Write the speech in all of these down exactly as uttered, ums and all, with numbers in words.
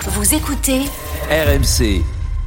Vous écoutez R M C.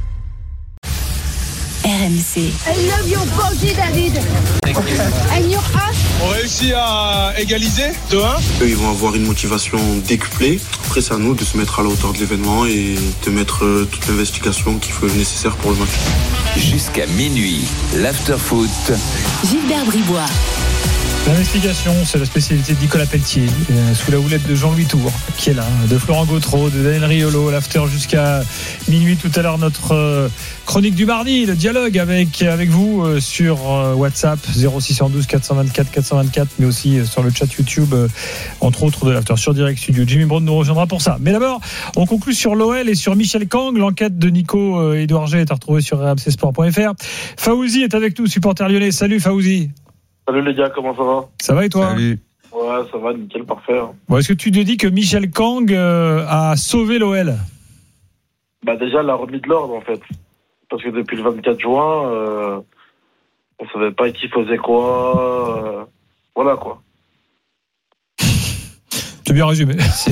R M C. I love your body, David. And your ass. On réussit à égaliser deux un. Eux, ils vont avoir une motivation décuplée. Après, c'est à nous de se mettre à la hauteur de l'événement et de mettre euh, toute l'investigation qu'il faut nécessaire pour le match. Jusqu'à minuit, l'after-foot. Gilbert Bribois. L'investigation, c'est la spécialité de Nicolas Pelletier, euh, sous la houlette de Jean-Louis Tour, qui est là, de Florent Gautreau, de Daniel Riolo, l'after jusqu'à minuit. Tout à l'heure, notre euh, chronique du mardi, le dialogue avec, avec vous euh, sur euh, WhatsApp zéro six un deux quatre cent vingt-quatre quatre cent vingt-quatre, mais aussi euh, sur le chat YouTube, euh, entre autres de l'after sur Direct Studio. Jimmy Brown nous rejoindra pour ça. Mais d'abord, on conclut sur l'O L et sur Michel Kang. L'enquête de Nico euh, Édouard G est à retrouver sur r m c sport point f r. Faouzi est avec nous, supporter lyonnais. Salut Faouzi. Salut les gars, comment ça va ? Ça va et toi ? Salut. Ouais, ça va, nickel, parfait. Bon, est-ce que tu te dis que Michel Kang euh, a sauvé l'O L ? Bah déjà, elle a remis de l'ordre en fait. Parce que depuis le vingt-quatre juin, euh, on savait pas qui faisait quoi. Euh, voilà quoi. Tu as bien résumé. C'est,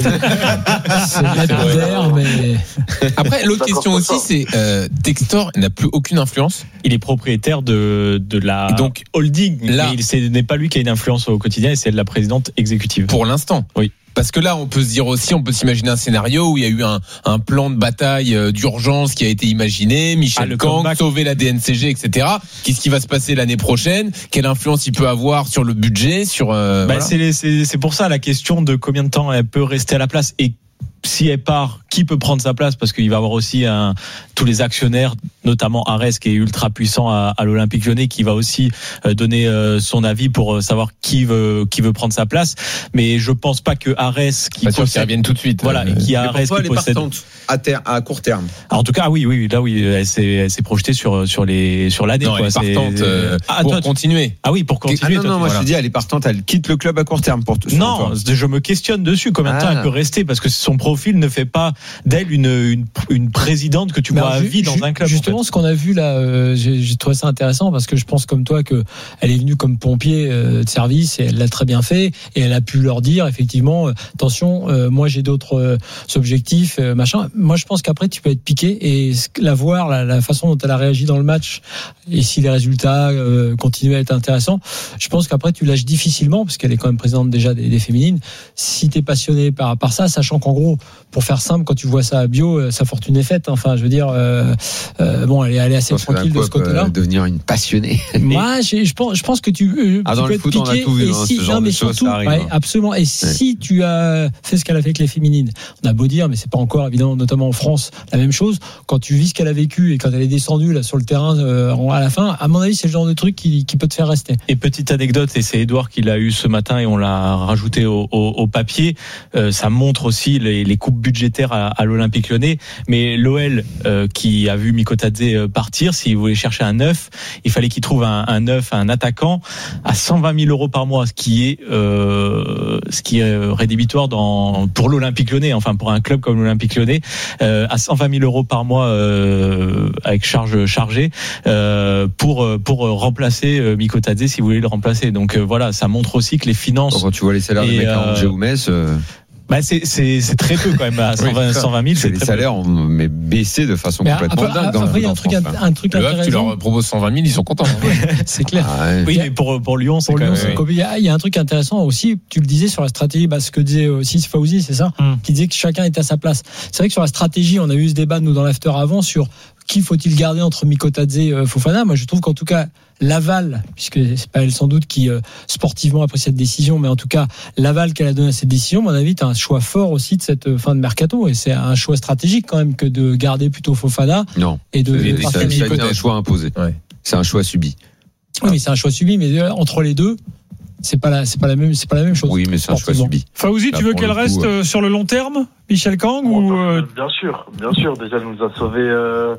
c'est lapidaire, mais... Après, l'autre question aussi, c'est euh, Textor n'a plus aucune influence. Il est propriétaire de, de la donc, holding, là, mais ce n'est pas lui qui a une influence au quotidien, et c'est la présidente exécutive. Pour l'instant, oui. Parce que là, on peut se dire aussi, on peut s'imaginer un scénario où il y a eu un, un plan de bataille euh, d'urgence qui a été imaginé, Michel ah, Kang, sauver la D N C G, et cetera. Qu'est-ce qui va se passer l'année prochaine ? Quelle influence il peut avoir sur le budget, sur euh, bah, voilà. c'est, c'est, c'est pour ça la question de combien de temps elle peut rester à la place et si elle part, qui peut prendre sa place ? Parce qu'il va y avoir aussi un, tous les actionnaires, notamment Arès, qui est ultra puissant à, à l'Olympique Lyonnais, qui va aussi donner son avis pour savoir qui veut, qui veut prendre sa place. Mais je pense pas que Arès, qui pas sûr qu'ils reviennent tout de suite. Voilà, et qui a Arès qui possède. À, ter- à court terme. Alors, en tout cas, oui, oui, là, oui, elle s'est, elle s'est projetée sur sur les sur l'année. Non, quoi. Elle est partante euh, ah, pour toi, continuer. Ah oui, pour continuer. Ah non, non, toi, moi voilà. je te dis, elle est partante, elle quitte le club à court terme pour tout. Non, je me questionne dessus. Combien de ah. temps elle peut rester ? Parce que son profil ne fait pas d'elle une une, une présidente que tu vois à vie dans un club. Justement, en fait. Ce qu'on a vu là, euh, j'ai, j'ai trouvé ça intéressant parce que je pense comme toi que elle est venue comme pompier euh, de service et elle l'a très bien fait et elle a pu leur dire effectivement, euh, attention, euh, moi j'ai d'autres euh, objectifs, euh, machin. Moi, je pense qu'après tu peux être piqué et la voir, la, la façon dont elle a réagi dans le match et si les résultats euh, continuent à être intéressants, je pense qu'après tu lâches difficilement parce qu'elle est quand même présidente déjà des, des féminines. Si t'es passionné par par ça, sachant qu'en gros, pour faire simple, quand tu vois ça à bio, sa fortune est faite. Enfin, je veux dire, euh, euh, bon, elle est, elle est assez tranquille de ce côté-là. Devenir une passionnée. Moi, je, je pense, je pense que tu, euh, ah, tu dans peux le être foot, piqué. on a tout vu, et hein, si, ce genre non, mais de choses, surtout, ça arrive, ouais, hein. absolument. Et ouais. Si tu as fait ce qu'elle a fait avec les féminines, on a beau dire, mais c'est pas encore évidemment, notamment en France, la même chose. Quand tu vis ce qu'elle a vécu et quand elle est descendue là sur le terrain euh, à la fin, à mon avis, c'est le genre de truc qui, qui peut te faire rester. Et petite anecdote, et c'est Édouard qui l'a eu ce matin et on l'a rajouté au, au, au papier. Euh, ça montre aussi les, les coupes budgétaires à, à l'Olympique Lyonnais. Mais l'O L euh, qui a vu Mikotadze partir, s'il voulait chercher un neuf, il fallait qu'il trouve un, un neuf, un attaquant à cent vingt mille euros par mois, ce qui est euh, ce qui est rédhibitoire dans pour l'Olympique Lyonnais, enfin pour un club comme l'Olympique Lyonnais, euh, à cent vingt mille euros par mois euh, avec charge chargée euh, pour pour remplacer euh, Mikotadze s'il voulait le remplacer. Donc euh, voilà, ça montre aussi que les finances. Quand tu vois les salaires des mecs à Angers ou Metz. Euh... Bah c'est c'est c'est très peu quand même à cent vingt, cent vingt mille. C'est les très salaires peu. ont mais baissé de façon mais complètement après, dingue dans après, le il y a un truc, un, un truc le intéressant. tu leur proposes cent vingt mille, ils sont contents. C'est clair. Ah ouais. Oui, mais pour pour Lyon, c'est pour quand Lyon, même. c'est Oui. il y a, il y a un truc intéressant aussi. Tu le disais sur la stratégie, bah, ce que disait aussi Faouzi, c'est ça, hum. qui disait que chacun est à sa place. C'est vrai que sur la stratégie, on a eu ce débat nous dans l'after avant sur qui faut-il garder entre Mikotadze et Fofana. Moi, je trouve qu'en tout cas, l'aval, puisque c'est pas elle sans doute qui euh, sportivement a pris cette décision, mais en tout cas, l'aval qu'elle a donné à cette décision, à mon avis, c'est un choix fort aussi de cette euh, fin de mercato. Et c'est un choix stratégique quand même que de garder plutôt Fofana. Non. Et de, c'est, de ça, ça a été un choix imposé. Ouais. C'est un choix subi. Oui, mais c'est un choix subi, mais euh, entre les deux, c'est pas la, c'est pas la même, c'est pas la même chose. Oui, mais c'est un choix subi. Faouzi, tu veux qu'elle coup, reste euh... sur le long terme, Michel Kang, oh, ou euh... Bien sûr, bien sûr. Déjà, elle nous a sauvés euh,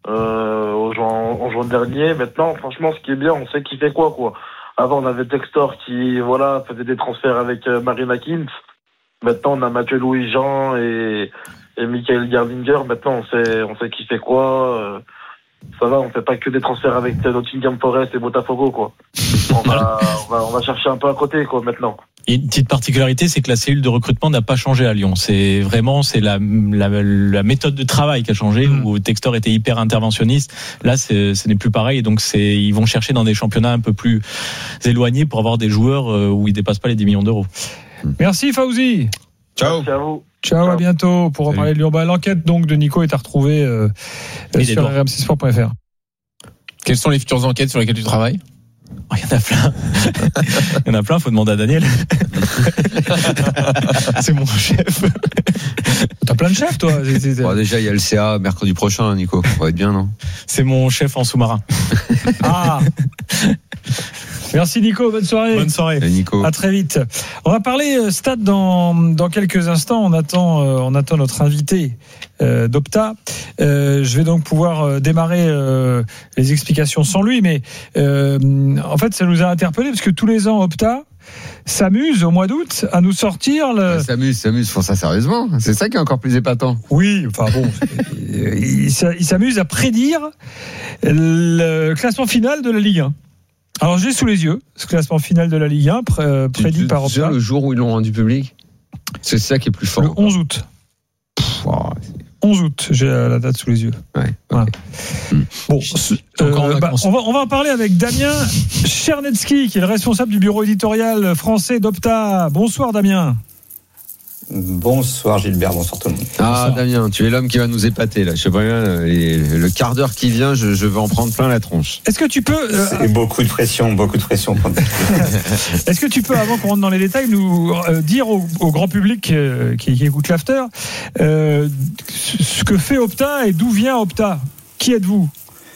euh, au juin, en juin dernier. Maintenant, franchement, ce qui est bien, on sait qui fait quoi, quoi. Avant, on avait Textor qui, voilà, faisait des transferts avec euh, Marina Kintz. Maintenant, on a Mathieu Louis-Jean et, et Michael Gardinger. Maintenant, on sait, on sait qui fait quoi. Euh, ça va, on fait pas que des transferts avec Nottingham Forest et Botafogo, quoi. On va, on va, on va chercher un peu à côté, quoi, maintenant. Et une petite particularité, c'est que la cellule de recrutement n'a pas changé à Lyon. C'est vraiment c'est la, la, la méthode de travail qui a changé, mmh. où Textor était hyper interventionniste. Là, c'est, ce n'est plus pareil. Et donc, c'est, ils vont chercher dans des championnats un peu plus éloignés pour avoir des joueurs où ils dépassent pas les dix millions d'euros. Merci Fauzi. Ciao. Merci à vous. Ciao, Ciao, à bientôt. Pour reparler de Lyon. Bah, l'enquête donc de Nico est à retrouver euh, sur r m c sport point f r. Quelles sont les futures enquêtes sur lesquelles tu travailles? Oh, il y en a plein. Il y en a plein, faut demander à Daniel. C'est mon chef. T'as plein de chefs, toi. Bon, déjà, il y a le C A mercredi prochain, Nico. Ça va être bien, non? C'est mon chef en sous-marin. Ah. Merci Nico, bonne soirée. Bonne soirée. Et Nico. À très vite. On va parler stade dans dans quelques instants. On attend euh, on attend notre invité euh, d'Opta. Euh, je vais donc pouvoir euh, démarrer euh, les explications sans lui, mais euh, en fait ça nous a interpellés parce que tous les ans Opta s'amuse au mois d'août à nous sortir le... Ouais, s'amuse, s'amuse, font ça sérieusement. C'est ça qui est encore plus épatant. Oui, enfin bon, il s'amuse à prédire le classement final de la Ligue un. Alors j'ai sous les yeux ce classement final de la Ligue un pré- prédit par Opta. Tu sais le jour où ils l'ont rendu public, c'est ça qui est plus fort. Le onze août. Pff, wow. onze août, j'ai la date sous les yeux. Ouais. Voilà. Mmh. Bon, euh, bah, on va on va en parler avec Damien Chernetsky, qui est le responsable du bureau éditorial français d'Opta. Bonsoir Damien. Bonsoir Gilbert, bonsoir tout le monde. Ah bonsoir. Damien, tu es l'homme qui va nous épater là. Je sais pas bien, le quart d'heure qui vient, je, je vais en prendre plein la tronche. Est-ce que tu peux euh, C'est beaucoup de pression, beaucoup de pression. Est-ce que tu peux, avant qu'on rentre dans les détails, nous euh, dire au, au grand public euh, qui, qui écoute l'after euh, ce que fait Opta et d'où vient Opta? Qui êtes-vous?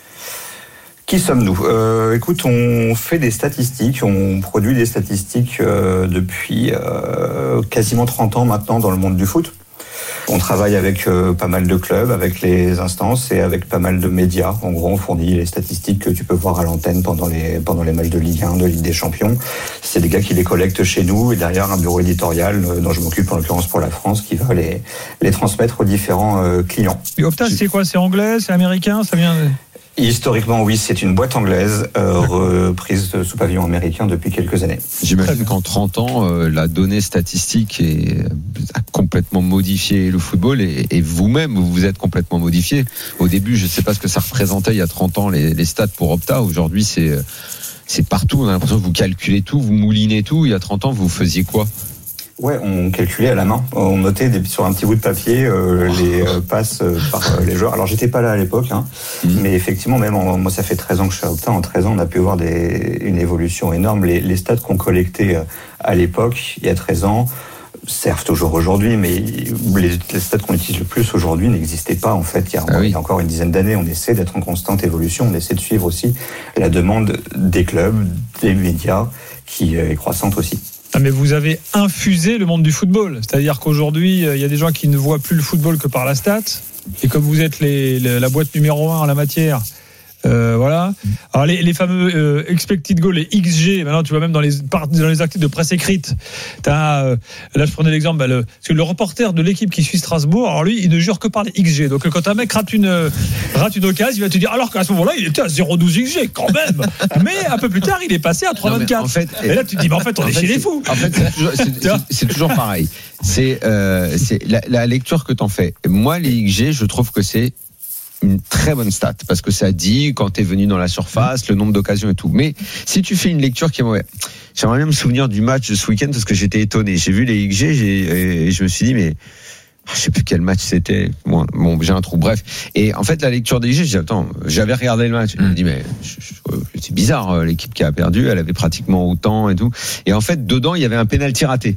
Qui sommes-nous? euh, Écoute, on fait des statistiques, on produit des statistiques euh, depuis euh, quasiment trente ans maintenant dans le monde du foot. On travaille avec euh, pas mal de clubs, avec les instances et avec pas mal de médias. En gros, on fournit les statistiques que tu peux voir à l'antenne pendant les, pendant les matchs de Ligue un, de Ligue des Champions. C'est des gars qui les collectent chez nous et derrière un bureau éditorial euh, dont je m'occupe en l'occurrence pour la France qui va les, les transmettre aux différents euh, clients. Et Opta, c'est quoi? C'est anglais? C'est américain? Ça vient de... Historiquement, oui, c'est une boîte anglaise euh, reprise sous pavillon américain depuis quelques années. J'imagine qu'en trente ans, euh, la donnée statistique est, a complètement modifié le football et, et vous-même, vous vous êtes complètement modifié. Au début, je ne sais pas ce que ça représentait il y a trente ans, les, les stats pour Opta. Aujourd'hui, c'est, c'est partout. On a l'impression que vous calculez tout, vous moulinez tout. Il y a trente ans, vous faisiez quoi ? Ouais, on calculait à la main. On notait des, sur un petit bout de papier euh, les euh, passes euh, par euh, les joueurs. Alors j'étais pas là à l'époque, hein, mmh. mais effectivement, même en, moi ça fait treize ans que je suis à Opta. En treize ans, on a pu voir des, une évolution énorme. Les, les stats qu'on collectait à l'époque, il y a treize ans, servent toujours aujourd'hui, mais les, les stats qu'on utilise le plus aujourd'hui n'existaient pas en fait. Il y a, ah oui. il y a encore une dizaine d'années, on essaie d'être en constante évolution. On essaie de suivre aussi la demande des clubs, des médias, qui est croissante aussi. Ah mais vous avez infusé le monde du football, c'est-à-dire qu'aujourd'hui il y a des gens qui ne voient plus le football que par la stat, et comme vous êtes les, les, la boîte numéro un en la matière, euh, voilà. Alors les, les fameux euh, expected goals, les X G, maintenant tu vois même dans les dans les articles de presse écrite, t'as, euh, là je prenais l'exemple, bah, le, parce que le reporter de l'équipe qui suit Strasbourg, alors lui il ne jure que par les X G. Donc quand un mec rate une rate une occasion, il va te dire alors qu'à ce moment-là il était à zéro virgule douze X G quand même, mais un peu plus tard il est passé à trois virgule vingt-quatre. En fait, et là tu te dis mais en fait on en est fait, chez les fous. En fait c'est toujours, c'est, c'est, c'est toujours pareil. C'est euh, c'est la, la lecture que t'en fais. Moi les X G je trouve que c'est une très bonne stat parce que ça dit quand t'es venu dans la surface, le nombre d'occasions et tout. Mais si tu fais une lecture qui est mauvaise, j'aimerais bien me souvenir du match de ce week-end parce que j'étais étonné. J'ai vu les X G j'ai, et je me suis dit mais je sais plus quel match c'était. Bon, bon j'ai un trou. Bref. Et en fait la lecture des X G, j'ai dit attends, j'avais regardé le match. Je me dis mais je, je, c'est bizarre l'équipe qui a perdu, elle avait pratiquement autant et tout. Et en fait dedans il y avait un penalty raté.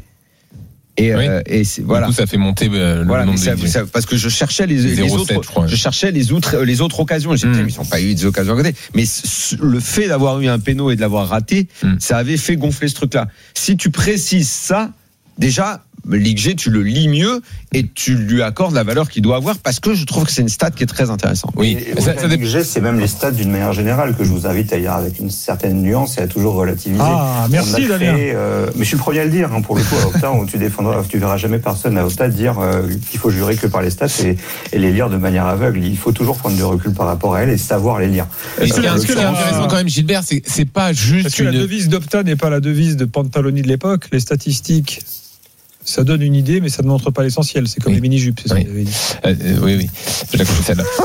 Et, oui. euh, et c'est, voilà. Du coup, ça fait monter euh, le voilà, nombre ça, de ça, parce que je cherchais les, les autres, sept, je, je cherchais les autres, les autres occasions. J'ai dit, mm. ils n'ont pas eu des occasions à côté. Mais le fait d'avoir eu un péno et de l'avoir raté, mm. ça avait fait gonfler ce truc-là. Si tu précises ça, déjà, Ligue G, tu le lis mieux et tu lui accordes la valeur qu'il doit avoir parce que je trouve que c'est une stat qui est très intéressante. Oui, et, et ça, ça, Ligue G, c'est même les stats d'une manière générale que je vous invite à lire avec une certaine nuance et à toujours relativiser. Ah, merci Damien. Euh, mais je suis le premier à le dire, hein, pour le coup, à Opta, où tu défendras, tu verras jamais personne à Opta dire euh, qu'il faut jurer que par les stats et, et les lire de manière aveugle. Il faut toujours prendre du recul par rapport à elles et savoir les lire. Et ce qui est intéressant quand même, Gilbert, c'est, c'est pas juste. Est-ce que une... la devise d'Opta n'est pas la devise de Pantaloni de l'époque? Les statistiques, ça donne une idée, mais ça ne montre pas l'essentiel. C'est comme oui. les mini-jupes, c'est ça oui. que dit. Euh, oui, oui. Je la compris celle-là.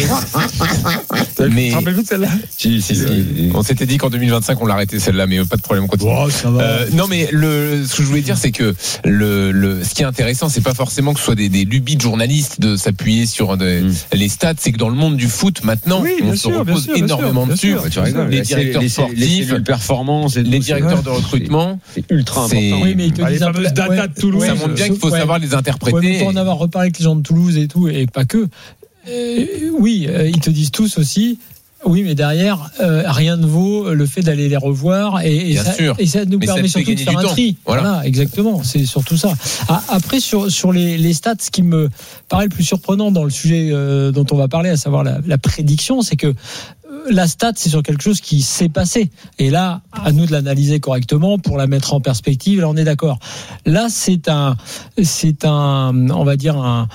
Mais, mais... Tu te rappelles de celle-là? Si, si, si. On s'était dit qu'en deux mille vingt-cinq, on l'arrêtait celle-là, mais pas de problème, on continue. Oh, ça va. Euh, non, mais le, ce que je voulais dire, c'est que le, le, ce qui est intéressant, c'est pas forcément que ce soit des, des lubies de journalistes de s'appuyer sur de, mm. les stats, c'est que dans le monde du foot, maintenant, oui, on se sûr, repose sûr, énormément dessus. Les directeurs les, sportifs, les performances, les directeurs de recrutement. C'est ultra important. Oui, mais ils te disent un peu data de Toulouse. Ça montre bien qu'il faut ouais. savoir les interpréter. Ouais, pour en avoir reparlé avec les gens de Toulouse et tout, et pas que. Euh, oui, euh, ils te disent tous aussi. Oui, mais derrière, euh, rien ne vaut le fait d'aller les revoir et, et, ça, et ça nous mais permet ça surtout de faire un tri. Voilà. voilà, exactement. C'est surtout ça. Ah, après, sur sur les, les stats, ce qui me paraît le plus surprenant dans le sujet euh, dont on va parler, à savoir la, la prédiction, c'est que la stat, c'est sur quelque chose qui s'est passé. Et là, à nous de l'analyser correctement pour la mettre en perspective. Là, on est d'accord. Là, c'est un, c'est un, on va dire un,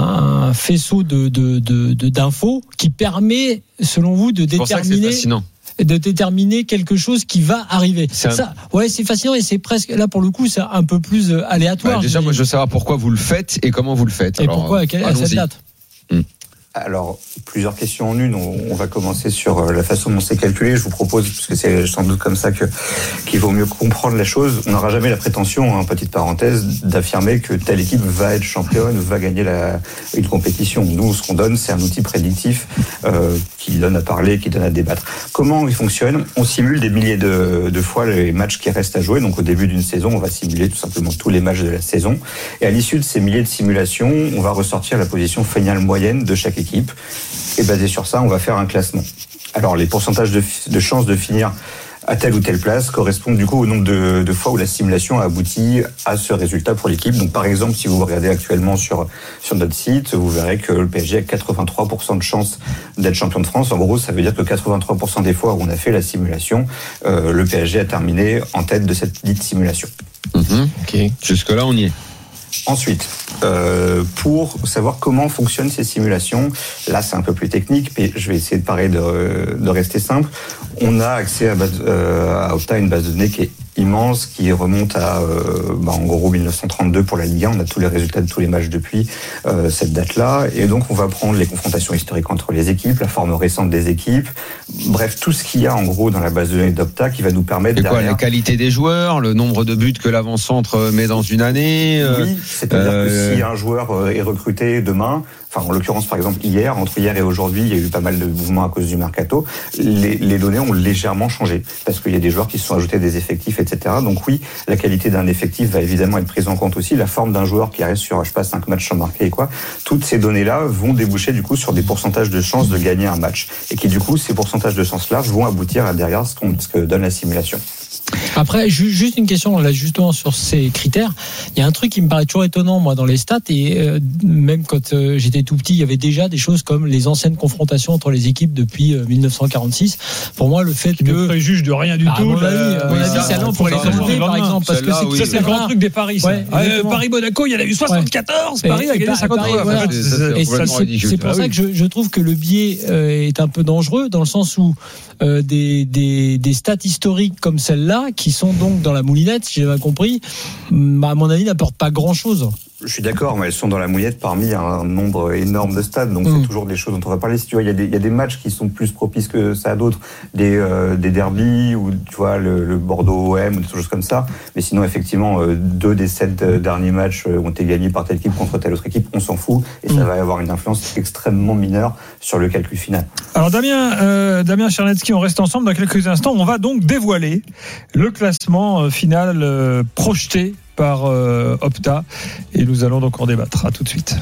un faisceau de, de, de, de d'infos qui permet, selon vous, de déterminer. de déterminer quelque chose qui va arriver. C'est un... Ça, ouais, c'est fascinant et c'est presque là pour le coup, c'est un peu plus aléatoire. Bah, déjà, mais... moi, je veux savoir pourquoi vous le faites et comment vous le faites. Et Alors, pourquoi à, quelle, à cette date. Mmh. Alors, plusieurs questions en une. On va commencer sur la façon dont c'est calculé. Je vous propose, parce que c'est sans doute comme ça que, qu'il vaut mieux comprendre la chose. On n'aura jamais la prétention, en petite parenthèse, d'affirmer que telle équipe va être championne ou va gagner la, une compétition. Nous, ce qu'on donne, c'est un outil prédictif euh, qui donne à parler, qui donne à débattre. Comment il fonctionne? On simule des milliers de, de fois les matchs qui restent à jouer. Donc, au début d'une saison, on va simuler tout simplement tous les matchs de la saison. Et à l'issue de ces milliers de simulations, on va ressortir la position finale moyenne de chaque équipe. Et basé sur ça, on va faire un classement. Alors, les pourcentages de, de chances de finir à telle ou telle place correspondent du coup au nombre de, de fois où la simulation a abouti à ce résultat pour l'équipe. Donc, par exemple, si vous regardez actuellement sur, sur notre site, vous verrez que le P S G a quatre-vingt-trois pour cent de chances d'être champion de France. En gros, ça veut dire que quatre-vingt-trois pour cent des fois où on a fait la simulation, euh, le P S G a terminé en tête de cette dite simulation. Mmh, ok. Jusque-là, on y est. Ensuite, euh, pour savoir comment fonctionnent ces simulations, là c'est un peu plus technique, mais je vais essayer de parler de, de rester simple. On a accès à, base, euh, à Opta, une base de données qui est immense, qui remonte à euh, bah, en gros dix-neuf cent trente-deux pour la Ligue un. On a tous les résultats de tous les matchs depuis euh, cette date-là, et donc on va prendre les confrontations historiques entre les équipes, la forme récente des équipes, bref tout ce qu'il y a en gros dans la base de données d'Opta qui va nous permettre. Et quoi, derrière... la qualité des joueurs, le nombre de buts que l'avant-centre met dans une année. Euh... Oui, c'est-à-dire euh... que si un joueur est recruté demain, enfin en l'occurrence par exemple hier, entre hier et aujourd'hui, il y a eu pas mal de mouvements à cause du mercato. Les, les données ont légèrement changé parce qu'il y a des joueurs qui se sont ajoutés des effectifs, et cetera. Donc oui, la qualité d'un effectif va évidemment être prise en compte aussi. La forme d'un joueur qui reste sur, je sais pas, cinq matchs sans marquer et quoi. Toutes ces données-là vont déboucher du coup sur des pourcentages de chances de gagner un match et qui du coup ces pourcentages de chances-là vont aboutir à derrière ce, qu'on, ce que donne la simulation. Après, juste une question là justement sur ces critères. Il y a un truc qui me paraît toujours étonnant moi dans les stats et euh, même quand euh, j'étais tout petit, il y avait déjà des choses comme les anciennes confrontations entre les équipes depuis euh, dix-neuf cent quarante-six. Pour moi, le fait qui que ne préjuge de rien du bah, tout. À mon avis, euh, oui, avis, c'est allant pour les enlever par exemple parce que c'est, oui, ça c'est le grand truc des paris. Ça. Ouais, euh, Paris-Monaco, il y en a eu soixante-quatorze. Ouais. Paris a gagné cinquante-trois. Voilà. C'est, c'est, c'est, c'est, c'est pour ça que je, je trouve que le biais euh, est un peu dangereux dans le sens où euh, des, des, des stats historiques comme celle-là qui sont donc dans la moulinette, si j'ai bien compris, bah, à mon avis, n'apportent pas grand-chose. Je suis d'accord, mais elles sont dans la mouillette parmi un nombre énorme de stades, donc mmh. c'est toujours des choses dont on va parler. Si tu vois, il y a des, il y a des matchs qui sont plus propices que ça à d'autres, des, euh, des derbies ou tu vois le, le Bordeaux O M ou des choses comme ça. Mais sinon, effectivement, euh, deux des sept euh, derniers matchs ont été gagnés par telle équipe contre telle autre équipe, on s'en fout et mmh. ça va avoir une influence extrêmement mineure sur le calcul final. Alors Damien, euh, Damien Czernetsky, on reste ensemble dans quelques instants. On va donc dévoiler le classement final euh, projeté par euh, Opta et nous allons donc en débattre. À tout de suite.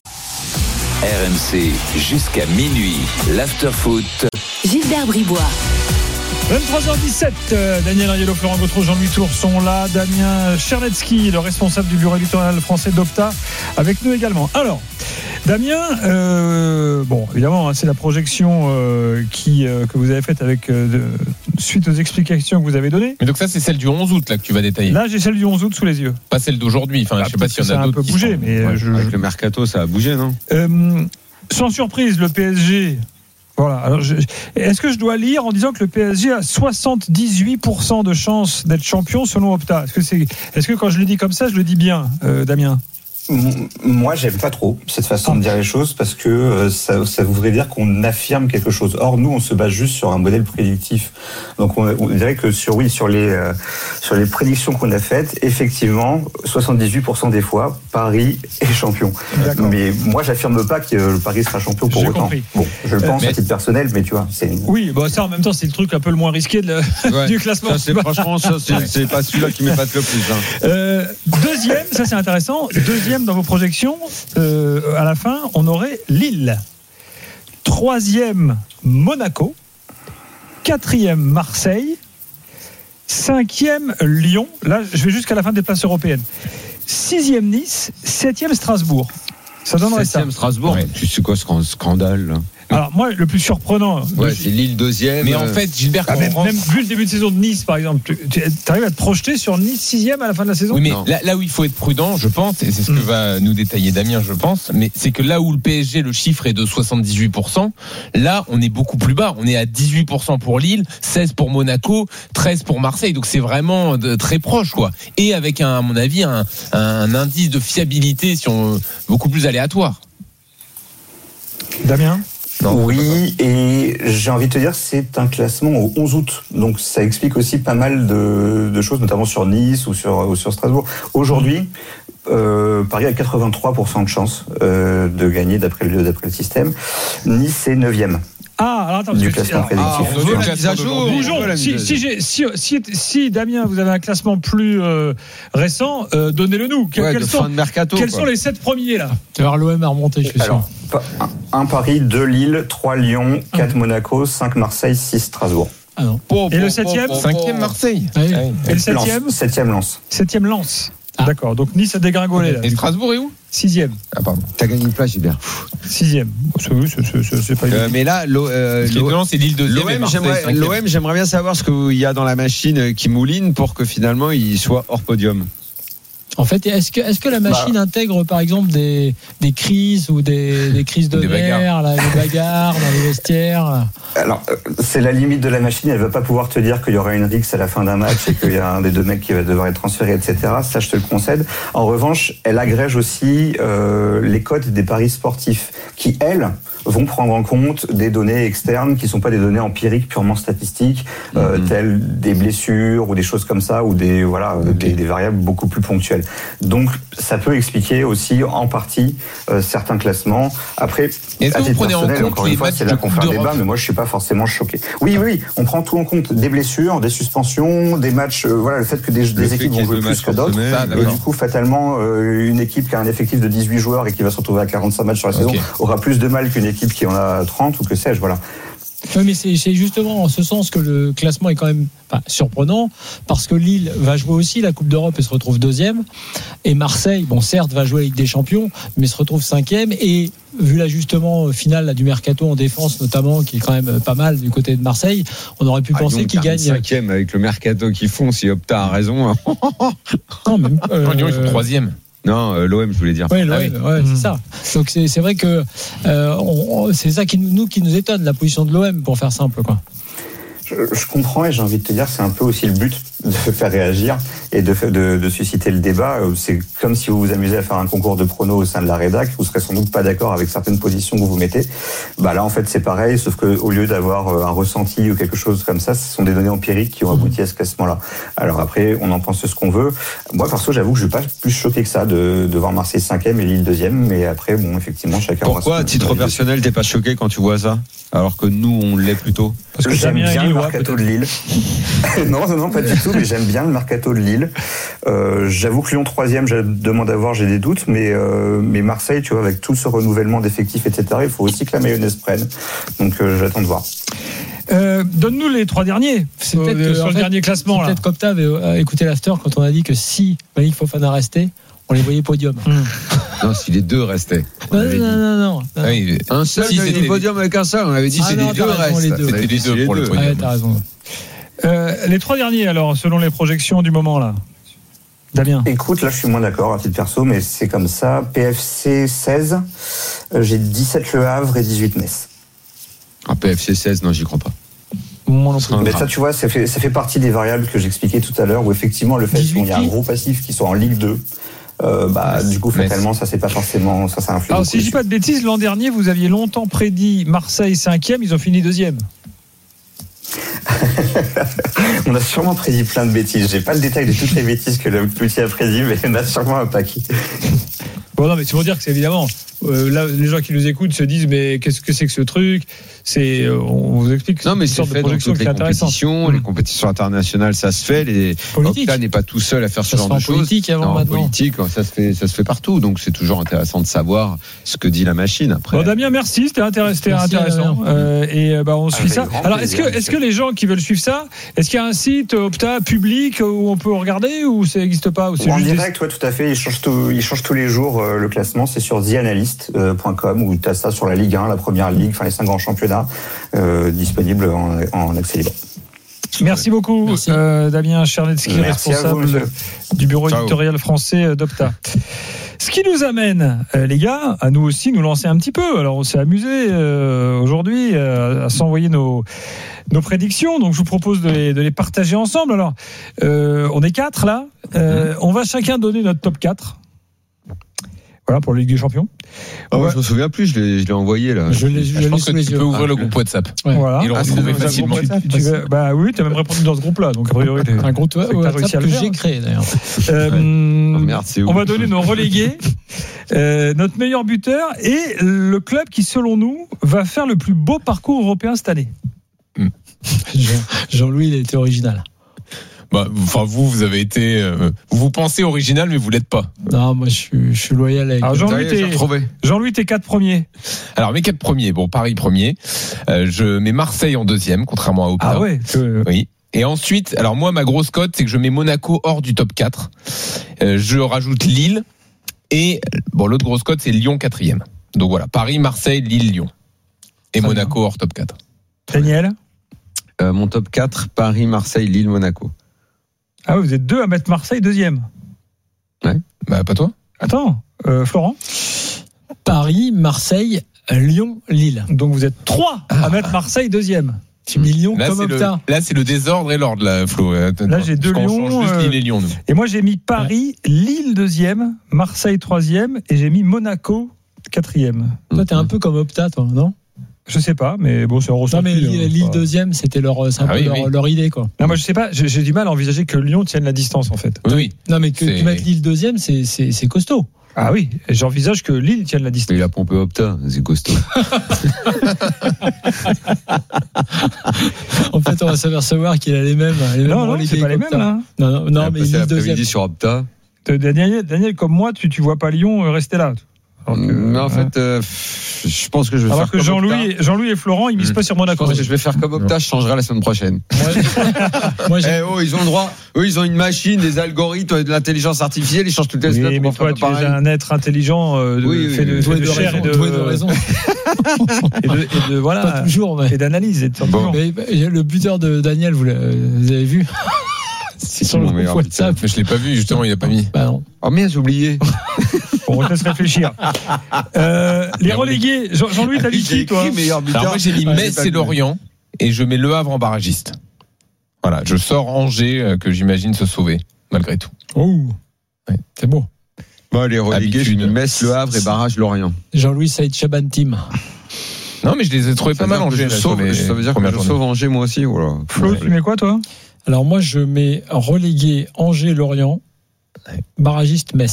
R M C jusqu'à minuit, l'after foot. Gilbert Bribois. vingt-trois heures dix-sept, euh, Daniel Riolo, Florent Gautreau, Jean-Louis Tour sont là. Damien Chernetsky, le responsable du bureau éditorial français d'Opta, avec nous également. Alors, Damien, euh, bon, évidemment, hein, c'est la projection euh, qui, euh, que vous avez faite avec, euh, de, suite aux explications que vous avez données. Mais donc ça, c'est celle du onze août là que tu vas détailler. Là, j'ai celle du onze août sous les yeux. Pas celle d'aujourd'hui. Enfin, bah, je sais pas si on ça a, a un d'autres peu bougé, mais ouais, je, avec le mercato, ça a bougé, non euh, Sans surprise, le P S G. Voilà. Alors, je, est-ce que je dois lire en disant que le P S G a soixante-dix-huit pour cent de chances d'être champion selon Opta ? Est-ce que c'est, est-ce que quand je le dis comme ça, je le dis bien, euh, Damien ? Moi, j'aime pas trop cette façon de dire les choses parce que euh, ça, ça voudrait dire qu'on affirme quelque chose. Or, nous, on se base juste sur un modèle prédictif. Donc, on, on dirait que sur oui, sur les euh, sur les prédictions qu'on a faites, effectivement, soixante-dix-huit pour cent des fois, Paris est champion. D'accord. Mais moi, j'affirme pas que le Paris sera champion pour J'ai autant. compris. Bon, je le pense euh, à titre personnel, mais tu vois, c'est. Oui, bon, ça en même temps, c'est le truc un peu le moins risqué de le, ouais. du classement. Ça, c'est, franchement, ça, c'est, c'est pas celui-là qui m'épate le plus. Hein. Euh, deuxième, ça c'est intéressant. Deuxième dans vos projections, euh, à la fin, on aurait Lille. Troisième, Monaco. Quatrième, Marseille. Cinquième, Lyon. Là, je vais jusqu'à la fin des places européennes. Sixième, Nice. Septième, Strasbourg. Ça donnerait ça. Septième, Strasbourg. Ouais. Tu sais quoi, ce scandale là. Alors moi, le plus surprenant, ouais, c'est Lille deuxième. Mais en fait, Gilbert, ah, même, même vu le début de saison de Nice, par exemple, tu arrives à te projeter sur Nice sixième à la fin de la saison. Oui, mais là, là où il faut être prudent, je pense, et c'est ce que mmh. va nous détailler Damien, je pense, mais c'est que là où le P S G, le chiffre est de soixante-dix-huit pour cent, là, on est beaucoup plus bas. On est à dix-huit pour cent pour Lille, seize pour pour Monaco, treize pour Marseille. Donc c'est vraiment de, très proche, quoi. Et avec un, à mon avis, un, un indice de fiabilité, si on, beaucoup plus aléatoire. Damien? Non, oui, et j'ai envie de te dire, c'est un classement au onze août. Donc ça explique aussi pas mal de, de choses, notamment sur Nice ou sur, ou sur Strasbourg. Aujourd'hui, euh, Paris a quatre-vingt-trois pour cent de chance euh, de gagner d'après le, d'après le système. Nice est neuvième. Ah, alors attends, du parce que classement tu, alors, prédictif. ah, on veut la mise à jour. Bonjour. Si, si, j'ai, si, si, si, Damien, vous avez un classement plus euh, récent, euh, donnez-le nous. Que, ouais, quels de sont, fin de mercato, quels quoi. sont les sept premiers là? Alors l'O M a remonté, je suis sûr. Alors, un, un Paris, deux Lille, trois Lyon, quatre ah. Monaco, cinq Marseille, six Strasbourg. Ah non. Bon, Et bon, le septième? Bon, cinquième Marseille. Ah oui. Et le septième? Septième Lens. Septième Lens. Ah. D'accord. Donc Nice a dégringolé là. Et Strasbourg est où? Sixième. Ah pardon. T'as gagné une place, Gilbert. Sixième. Oui, c'est, c'est, c'est pas euh, mais là, l'O, euh, l'O, c'est Lille deuxième. L'O M, j'aimerais, l'O M, j'aimerais bien savoir ce qu'il y a dans la machine qui mouline pour que finalement il soit hors podium. En fait, est-ce que, est-ce que la machine bah. intègre par exemple des, des crises ou des, des crises de nerfs, là, des bagarres dans les vestiaires? Alors, c'est la limite de la machine. Elle ne va pas pouvoir te dire qu'il y aura une rixe à la fin d'un match et qu'il y a un des deux mecs qui va devoir être transféré, et cetera. Ça, je te le concède. En revanche, elle agrège aussi euh, les codes des paris sportifs qui, elles, vont prendre en compte des données externes qui ne sont pas des données empiriques purement statistiques, euh, mmh. telles des blessures ou des choses comme ça, ou des, voilà, okay. des, des variables beaucoup plus ponctuelles. Donc, ça peut expliquer aussi en partie euh, certains classements. Après, est-ce à que vous prenez en compte encore une fois, c'est là qu'on fait un débat, mais moi, je ne suis pas forcément choqué. Oui, oui, on prend tout en compte. Des blessures, des suspensions, des matchs, euh, voilà, le fait que des, des équipes vont jouer plus que d'autres. Ça, euh, du coup, fatalement, euh, une équipe qui a un effectif de dix-huit joueurs et qui va se retrouver à quarante-cinq matchs sur la okay. saison aura plus de mal qu'une équipe qui en a trente ou que sais-je, voilà. Oui, mais c'est, c'est justement en ce sens que le classement est quand même enfin, surprenant, parce que Lille va jouer aussi la Coupe d'Europe et se retrouve deuxième, et Marseille, bon certes, va jouer la Ligue des Champions, mais se retrouve cinquième, et vu l'ajustement final là, du mercato en défense notamment, qui est quand même pas mal du côté de Marseille, on aurait pu ah, penser qu'ils gagnent cinquième avec le mercato qu'ils font, si Opta a raison. Hein. Non, même, euh, ils sont troisième. Non, euh, l'O M, je voulais dire. Oui, l'O M, ah oui. ouais, mmh. c'est ça. Donc c'est, c'est vrai que euh, on, c'est ça qui nous, qui nous étonne, la position de l'O M, pour faire simple, quoi. Je, je comprends et j'ai envie de te dire, c'est un peu aussi le but de faire réagir et de, de, de susciter le débat. C'est comme si vous vous amusez à faire un concours de pronos au sein de la rédac, vous serez sans doute pas d'accord avec certaines positions que vous mettez. Bah là, en fait, c'est pareil, sauf que au lieu d'avoir un ressenti ou quelque chose comme ça, ce sont des données empiriques qui ont abouti à ce classement-là. Alors après, on en pense ce qu'on veut. Moi, perso, j'avoue que je suis pas plus choqué que ça de, de voir Marseille cinquième et Lille deuxième, mais après, bon, effectivement, chacun. Pourquoi, à titre personnel, t'es pas choqué quand tu vois ça, alors que nous, on l'est plutôt? Parce que j'aime bien le mercato de Lille. non, non, non, pas du tout, mais j'aime bien le mercato de Lille. Euh, j'avoue que Lyon troisième, je demande à voir, j'ai des doutes, mais, euh, mais Marseille, tu vois, avec tout ce renouvellement d'effectifs, et cetera, il faut aussi que la mayonnaise prenne. Donc, euh, j'attends de voir. Euh, donne-nous les trois derniers. C'est peut-être euh, que, sur le fait, dernier classement. C'est peut-être qu'Opta avait écouté l'after quand on a dit que si Malik Fofana restait, on les voyait podium. Mmh. Non, si les deux restaient. Non, non, non, non, non. Ah oui, un seul, si c'était podium avec un seul. On avait dit ah c'est non, les deux restent. Les deux. C'était les deux pour les le podium. Ah, t'as raison. Euh, les trois derniers, alors, selon les projections du moment, là. Damien. Écoute, là, je suis moins d'accord à titre perso, mais c'est comme ça. P F C seize, euh, j'ai dix-sept Le Havre et dix-huit Metz. Ah, P F C seize, non, j'y crois pas. Moi non plus. Mais ça, tu vois, ça fait, ça fait partie des variables que j'expliquais tout à l'heure, où effectivement, le fait qu'il y a un gros passif qui soit en Ligue deux, euh, bah, du coup, fatalement, ça, c'est pas forcément, ça, ça influe. Alors, si je dis pas de bêtises, l'an dernier, vous aviez longtemps prédit Marseille cinquième, ils ont fini deuxième. On a sûrement prédit plein de bêtises. J'ai pas le détail de toutes les bêtises que le petit a prédit, mais on a sûrement un paquet. Bon, non, mais c'est pour dire que c'est évidemment. Euh, là, les gens qui nous écoutent se disent mais qu'est-ce que c'est que ce truc ? C'est, euh, on vous explique. Non, mais c'est fait dans toutes les compétitions, les compétitions internationales, ça se fait. Les Opta n'est pas tout seul à faire ce genre de choses. Politique avant non, maintenant. Politique, ça se fait, ça se fait partout. Donc c'est toujours intéressant de savoir ce que dit la machine. Après. Bon, Damien, merci, c'était intéressant. Merci, intéressant. Euh, et bah on suit ça. Alors, est-ce que, est-ce que les gens qui veulent suivre ça, est-ce qu'il y a un site Opta public où on peut regarder ou ça n'existe pas ou c'est en juste direct, ouais, tout à fait. Il change tout, il change tous les jours euh, le classement. C'est sur the analyst point com où tu as ça sur la Ligue un, la Première Ligue, enfin les cinq grands championnats, euh, disponibles en, en accès libre. Merci beaucoup, Merci. Euh, Damien Chernetsky, responsable vous, du bureau Ciao. éditorial français d'Opta. Ce qui nous amène, euh, les gars, à nous aussi nous lancer un petit peu. Alors, on s'est amusé euh, aujourd'hui euh, à s'envoyer nos, nos prédictions. Donc, je vous propose de les, de les partager ensemble. Alors, euh, on est quatre là. Euh, mmh. On va chacun donner notre top quatre. Voilà pour la Ligue des Champions. Oh, ouais. Je me souviens plus, je l'ai, je l'ai envoyé là. Je, l'ai, je, je pense que tu peux ouvrir ah, le groupe WhatsApp. Ouais. Voilà. Et le retrouver ah, facilement. Tu, tu veux, bah oui, tu as même répondu dans ce groupe-là, donc a priori, t'es, un groupe WhatsApp que, que j'ai créé d'ailleurs. Euh, ouais. oh, merde, c'est on va donner nos relégués, euh, notre meilleur buteur et le club qui, selon nous, va faire le plus beau parcours européen cette année. Hmm. Jean, Jean-Louis, il a été original. Bah, enfin, vous, vous avez été, euh, vous pensez original, mais vous l'êtes pas. Non, moi, je suis, je suis loyal avec. Alors, Jean-Louis, t'es, Jean-Louis, t'es quatre premiers. Alors, mes quatre premiers, bon, Paris premier. Euh, je mets Marseille en deuxième, contrairement à Opta. Ah ouais. Que... Oui. Et ensuite, alors moi, ma grosse cote, c'est que je mets Monaco hors du top quatre. Euh, je rajoute Lille et bon, l'autre grosse cote, c'est Lyon quatrième. Donc voilà, Paris, Marseille, Lille, Lyon et Très Monaco bien. Hors top quatre. Daniel. Euh, mon top quatre, Paris, Marseille, Lille, Monaco. Ah, vous êtes deux à mettre Marseille deuxième. Ouais. Bah, pas toi. Attends, euh, Florent. Paris, Marseille, Lyon, Lille. Donc vous êtes trois ah. à mettre Marseille deuxième. Tu mets Lyon là, comme Opta. Là, c'est le désordre et l'ordre, là, Flo. Là, j'ai deux Lyon. On change juste Lille et Lyon, nous. Et moi, j'ai mis Paris, ouais. Lille deuxième, Marseille troisième, et j'ai mis Monaco quatrième. Toi, t'es un peu comme Opta, toi, non? Je sais pas, mais bon, c'est un ressenti. Non, mais Lille, Lille deuxième, c'était leur, c'est un ah peu oui, leur, oui. leur idée, quoi. Non, moi, je sais pas, j'ai, j'ai du mal à envisager que Lyon tienne la distance, en fait. Oui. Non, mais que c'est... tu mettes Lille deuxième, c'est, c'est, c'est costaud. Ah oui, j'envisage que Lille tienne la distance. Il a pompé Opta, c'est costaud. En fait, on va s'apercevoir qu'il a les mêmes. Les non, mêmes non, c'est pas les mêmes, là. Non, non, non mais Lille deuxième. sur Opta. Daniel, Daniel, comme moi, tu, tu vois pas Lyon rester là. Donc, euh, mais en fait, euh, je pense que je vais alors faire que comme Jean-Louis, Opta. Jean-Louis et Florent, ils misent mmh. pas sur Monaco. Je, je vais faire comme Opta, je changerai la semaine prochaine. Ouais. Moi, eh oh, ils ont le droit. Eux, ils ont une machine, des algorithmes, de l'intelligence artificielle. Ils changent toutes les oui, semaines. Mais toi, tu es un être intelligent euh, de, oui, fait de, oui, fait de, de chair et de, de raison. et, de, et de voilà. Pas toujours, mais... et d'analyse. Et de bon. mais, le buteur de Daniel, vous, vous avez vu? C'est sur le groupe WhatsApp. Mais je l'ai pas vu, justement, il a pas mis. Bah non. Oh merde, j'ai oublié. Bon, on te laisse réfléchir. Euh, les relégués, Jean- Jean-Louis, t'as dit qui, toi? Alors moi, j'ai mis Metz et Lorient, et je mets Le Havre en barragiste. Voilà, je sors Angers, que j'imagine se sauver, malgré tout. Oh, ouais, c'est beau. Bon, les relégués, j'ai mis Metz, Le Havre et barrage Lorient. Jean-Louis Saïd Chaban Team. Non, mais je les ai trouvés pas mal, Angers. Ça veut dire que je sauve Angers, moi aussi. Voilà. Flo, tu mets quoi, toi? Alors moi, je mets relégué Angers-Lorient, barragiste Metz.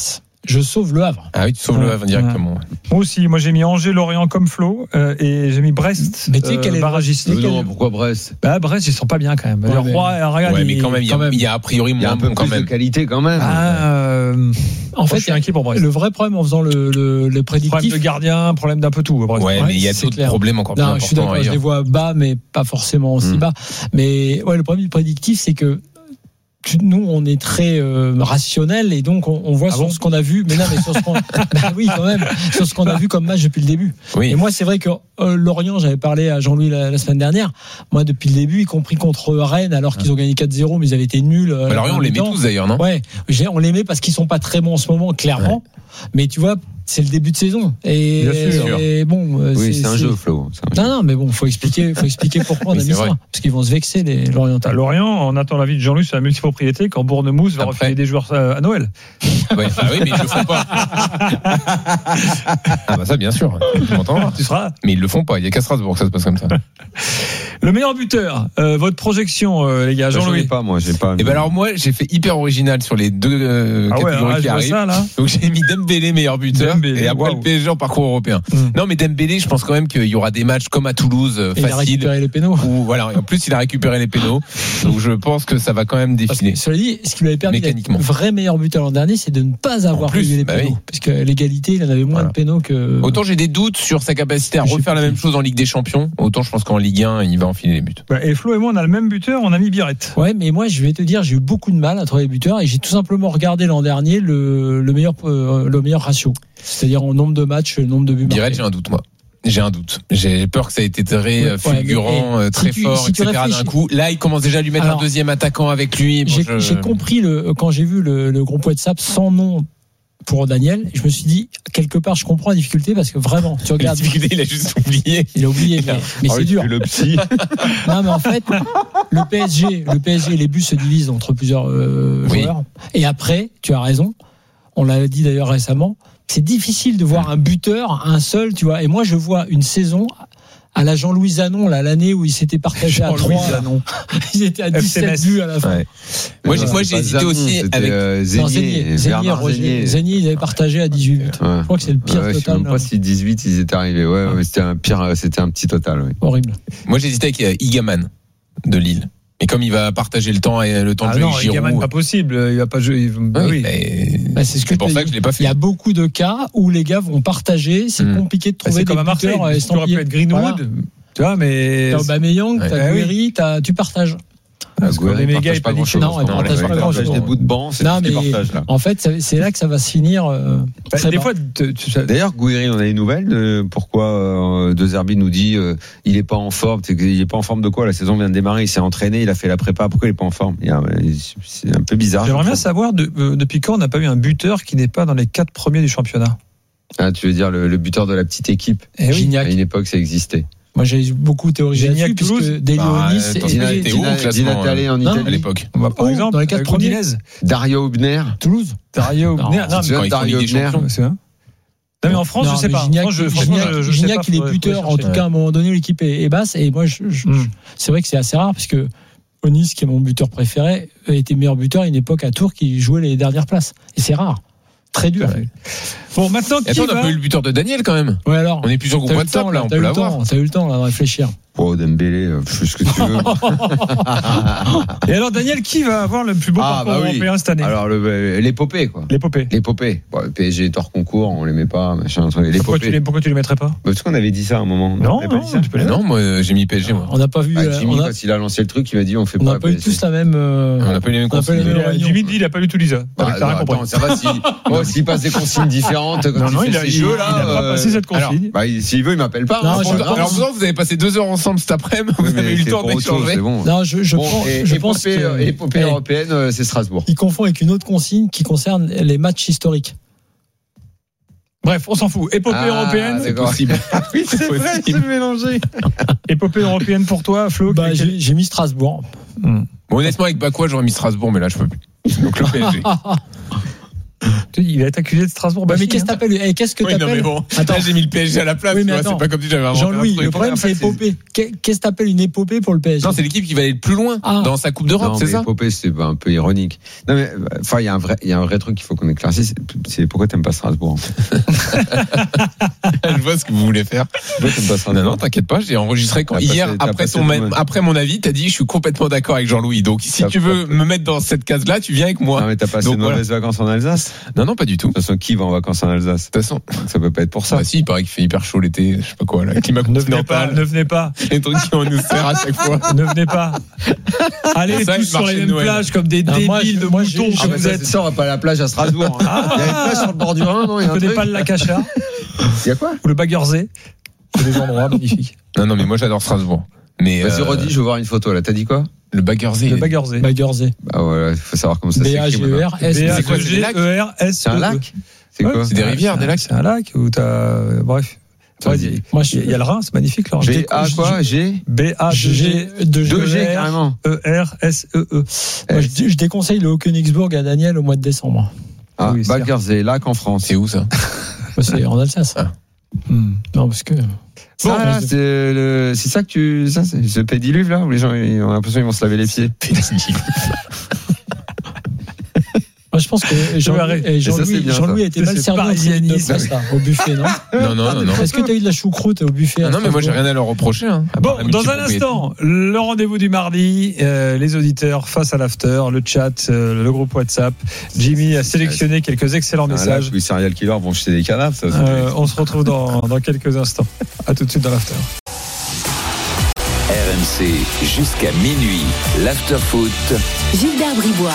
je sauve le Havre. Ah oui, tu sauves ouais, le Havre directement. Ouais. Moi aussi, moi j'ai mis Angers-Lorient comme Flo euh, et j'ai mis Brest. Mais tu sais quel est barragiste. Euh, non, pourquoi Brest? Bah Brest, ils sont pas bien quand même. Ouais, le mais... Roi, regarde, ouais, mais quand même, il y, même. y a a priori moins un peu bon plus quand même. de qualité quand même. Ah, euh, en fait, il y a inquiet pour Brest. Le vrai problème en faisant le, le, le prédictif. Problème de gardien, problème d'un peu tout. Brest. Ouais, ouais, mais il y a d'autres clair. problèmes encore plus non, importants. Je suis d'accord, ailleurs. je les vois bas, mais pas forcément aussi mmh. bas. Mais ouais, le problème du prédictif, c'est que nous, on est très euh, rationnel et donc on, on voit ah sur bon ce qu'on a vu. Mais non, mais sur ce qu'on, bah oui, quand même, sur ce qu'on a vu comme match depuis le début. Oui. Et moi, c'est vrai que euh, Lorient, j'avais parlé à Jean-Louis la, la semaine dernière. Moi, depuis le début, y compris contre Rennes, alors qu'ils ont gagné quatre zéro, mais ils avaient été nuls. Euh, bah Lorient, on les met tous d'ailleurs, non? Ouais, on les met parce qu'ils sont pas très bons en ce moment, clairement. Ouais. Mais tu vois, c'est le début de saison. Et, et bon, oui, c'est, c'est un c'est... jeu, Flo. C'est un non, jeu. non, mais bon, faut expliquer, faut expliquer pourquoi on a mis vrai. ça, parce qu'ils vont se vexer les Lorientais. À Lorient, on attend l'avis de Jean-Luc sur la multipropriété quand Bournemouth va refiler des joueurs à Noël. Ouais, bah oui, mais ils le font pas. Ah bah ça, bien sûr. Tu m'entends? Tu seras. Mais ils le font pas. Il y a qu'à Strasbourg que ça se passe comme ça. Le meilleur buteur, euh, votre projection, euh, les gars, Jean-Louis. J'en ai pas, moi, j'ai pas. Et ben alors moi, j'ai fait hyper original sur les deux euh, ah catégories ouais, alors, qui arrivent. Ça, là. Donc j'ai mis Dembélé meilleur buteur Dembélé, et après wow. le P S G en parcours européen. Mm. Non mais Dembélé, je pense quand même qu'il y aura des matchs comme à Toulouse euh, faciles. Il a récupéré les pénaux. Où, voilà, en plus il a récupéré les pénaux. Donc je pense que ça va quand même défiler. Cela dit, ce qui lui avait permis d'être le vrai meilleur buteur l'an dernier, c'est de ne pas avoir payé les bah pénaux. Oui. Parce que l'égalité, il en avait moins voilà. de pénaux que. Autant j'ai des doutes sur sa capacité à refaire la même chose en Ligue des Champions, autant je pense qu'en Ligue un, il va enfiler les buts. Bah, et Flo et moi, on a le même buteur, on a mis Birette. Ouais, mais moi, je vais te dire, j'ai eu beaucoup de mal à trouver les buteurs et j'ai tout simplement regardé l'an dernier le, le meilleur, euh, le meilleur ratio. C'est-à-dire en nombre de matchs, le nombre de buts. Birette, j'ai un doute, moi. J'ai un doute. J'ai peur que ça ait été très ouais, fulgurant, ouais, très si fort, tu, si et cetera d'un coup. Là, il commence déjà à lui mettre Alors, un deuxième attaquant avec lui. Bon, j'ai, je... j'ai compris le, quand j'ai vu le, le groupe WhatsApp sans nom pour Daniel, je me suis dit, quelque part, je comprends la difficulté parce que vraiment, tu regardes. La difficulté, il a juste oublié. Il a oublié, mais, mais oh, c'est dur. Le psy. Non, mais en fait, le P S G, le P S G, les buts se divisent entre plusieurs euh, oui. joueurs. Et après, tu as raison. On l'a dit d'ailleurs récemment. C'est difficile de voir un buteur, un seul, tu vois. Et moi, je vois une saison à la Jean-Louis Zanon, là, l'année où ils s'étaient partagés à trois. Ils étaient à dix-sept buts à la fin. Ouais. Moi, j'ai, moi, j'ai hésité Zanon, aussi avec euh, Zénier, Zénier, Zénier, ils avaient partagé à dix-huit buts. Ouais. Je crois que c'est le pire ouais, total. Je sais même pas si dix-huit ils étaient arrivés. Ouais, ouais. ouais c'était un pire, c'était un petit total. Oui. Horrible. Moi, j'ai hésité avec Igaman de Lille. Et comme il va partager le temps et le temps ah de jouer non, Giroud, Igaman, pas possible. Il va pas jouer. Il... Oui, oui. Mais... Bah, c'est ce que c'est pour ça que je l'ai pas fait. Il y a beaucoup de cas où les gars vont partager. C'est mmh. compliqué de trouver bah, des buteurs. Tu aurais pu être Greenwood. Voilà. Tu vois, mais t'as Aubameyang, ouais. t'as Guéry, t'as tu partages. Parce que les méga, il pas grand chose. Non, il partage pas grand chose. Des bouts de banc, c'est non, tout ce qu'ils partagent là. En fait, c'est là que ça va se finir. Euh, bah, des fois, tu, tu, d'ailleurs, Guéry, on a des nouvelles de pourquoi euh, De Zerbi nous dit euh, il est pas en forme. C'est qu'il est pas en forme de quoi? La saison vient de démarrer, il s'est entraîné, il a fait la prépa. Pourquoi il est pas en forme? Il y a, c'est un peu bizarre. J'aimerais bien savoir de, euh, depuis quand on n'a pas eu un buteur qui n'est pas dans les quatre premiers du championnat. Ah, tu veux dire le, le buteur de la petite équipe? Eh oui. Gignac. À une époque, ça existait. Moi, j'ai beaucoup théorisé là-dessus, puisque Delionis bah, et Dinatale en Italie à l'époque. Bah, par exemple, dans les quatre premiers. Dario Hubner. Toulouse. Dario Hubner. Non, mais Dario Hubner. Non, mais en France, non, je sais pas. Gignac, je, Gignac, je, je Gignac il est buteur. En tout cas, à un moment donné, l'équipe est, est basse. Et moi, je, je, mm. c'est vrai que c'est assez rare, parce que Onis, qui est mon buteur préféré, était meilleur buteur à une époque à Tours qui jouait les dernières places. Et c'est rare. Très dur. Ouais. Bon, maintenant, qui attends, va... on a pas eu le buteur de Daniel quand même. Ouais, alors. On est plus sur groupe WhatsApp, là, on peut l'avoir. T'as eu le temps, là, de réfléchir. Oh, Dembélé, euh, fais ce que tu veux. Et alors, Daniel, qui va avoir le plus beau ah, parcours bah oui. européen cette année? Alors, le, l'épopée, quoi. L'épopée. L'épopée. Bon, le P S G est hors concours, on l'aimait pas, machin. L'épopée. Pourquoi tu, les, pourquoi tu les mettrais pas? Bah, parce qu'on avait dit ça à un moment. Non, non, non, pas tu peux les non, moi, j'ai mis P S G, moi. On n'a pas vu. Bah, Jimmy, on a... quand il a lancé le truc, il m'a dit, on fait on pas. On n'a pas eu tous la même. Euh... On n'a pas eu les mêmes consignes. Jimmy dit, il a pas lu tout Lisa. Bah, bah, attends, ça va si, oh, s'il passe des consignes différentes quand non, il non, fait il a, ses jeux, là. Il a pas passé cette consigne. Bah, s'il veut, il m'appelle pas. Alors, vous avez passé deux heures ensemble cet après-midi, vous avez eu le temps d'échanger. Non, je, je, bon, pense, et, je et pense que l'épopée eh, européenne, c'est Strasbourg. Il confond avec une autre consigne qui concerne les matchs historiques. Bref, on s'en fout. Épopée ah, européenne, c'est possible. Oui, c'est, c'est vrai, c'est mélangé. Épopée européenne pour toi, Flo? Bah, j'ai, j'ai mis Strasbourg. Hmm. Bon, honnêtement, avec Bakwa, j'aurais mis Strasbourg, mais là, je peux plus. Donc le P S G. Il va être accusé de Strasbourg. Bah, mais qu'est-ce que t'appelles eh, Qu'est-ce que oui, t'appelles non, mais bon, attends, j'ai mis le P S G à la place. Oui, mais tu vois, attends, c'est pas comme si j'avais inventé Jean-Louis, un truc. le problème c'est épopée. Qu'est-ce que t'appelles une épopée pour le P S G? Non, c'est l'équipe qui va aller le plus loin ah. dans sa Coupe d'Europe, non, c'est mais ça? Épopée, c'est un peu ironique. Non mais enfin, il y a un vrai, il y a un vrai truc qu'il faut qu'on éclaircisse. C'est pourquoi t'aimes pas Strasbourg. En fait. Je vois ce que vous voulez faire. Pourquoi t'aimes pas Strasbourg? Non, non, t'inquiète pas. J'ai enregistré quand t'as hier passé, après ton mon... après mon avis, t'as dit je suis complètement d'accord avec Jean-Louis. Donc si t'as tu veux me mettre dans cette case-là, tu viens avec moi. Non mais t'as passé donc, de mauvaises voilà. vacances en Alsace? Non, non, pas du tout. De toute façon, qui va en vacances en Alsace? De toute façon, ça peut pas être pour ça. Bah si, il paraît qu'il fait hyper chaud l'été, je sais pas quoi là. Climat ne venez pas, ne venez pas. Les trucs qui vont nous faire à chaque fois. Ne venez pas. Allez ça, tous sur les mêmes de plages comme des ah, débiles moi, de moi, moutons ah, que vous êtes. Ça, on va pas à la plage à Strasbourg. Hein. Ah, il y a une plage sur le bord du Rhin, non? Tu connais pas le lac Achard? Il y a quoi? Ou le Baggersee? C'est des endroits magnifiques. Non, non, mais moi j'adore Strasbourg. Mais vas-y, euh... redis, je veux voir une photo là. T'as dit quoi? Le Baggersee. Le Baggersee. Baggersee. Bah voilà, il faut savoir comment ça s'écrit. B A G E R S. B A G E R S. C'est un lac? C'est quoi? C'est des rivières, des lacs? C'est un lac où t'as. Bref. Moi, il y a le Rhin, c'est magnifique. Là. G A quoi? G B A G deux G carrément. E R S E E. Moi, je, je déconseille le Haut-Königsbourg à Daniel au mois de décembre. Ah, oui, Baggersee, lac en France. C'est où ça? C'est en Alsace. Ah. Hmm. Non, parce que. Ça, bon, là, c'est, le... c'est ça que tu. Ça, c'est ce pédiluve là où les gens ils ont l'impression qu'ils vont se laver les pieds. Moi, je pense que Jean-Louis, Jean-Louis, Jean-Louis a été mal servi au buffet, non? Non, non, non, non. Est-ce que tu as eu de la choucroute au buffet? Non, non mais moi, j'ai rien à leur reprocher. Hein, bon, dans un instant, le rendez-vous du mardi, euh, les auditeurs face à l'after, le chat, euh, le groupe WhatsApp. Jimmy a sélectionné quelques excellents ah, messages. Là, les serial killers vont jeter des cadavres. Ça, euh, on se retrouve dans, dans quelques instants. À tout de suite dans l'after. R M C jusqu'à minuit, l'after foot. Gilbert Bribois.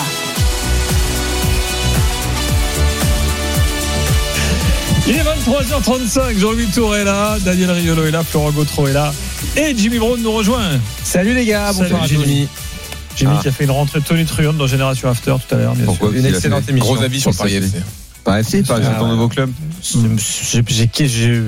Il est vingt-trois heures trente-cinq, Jean-Louis Tour est là, Daniel Riolo est là, Florent Gautreau est là et Jimmy Brown nous rejoint. Salut les gars, bonsoir Jimmy. Jimmy. Jimmy ah. qui a fait une rentrée tonitruante dans Génération After tout à l'heure. Pourquoi? Une excellente émission. Gros avis sur le Paris F C. Paris F C, pas sur ton nouveau club. J'ai j'ai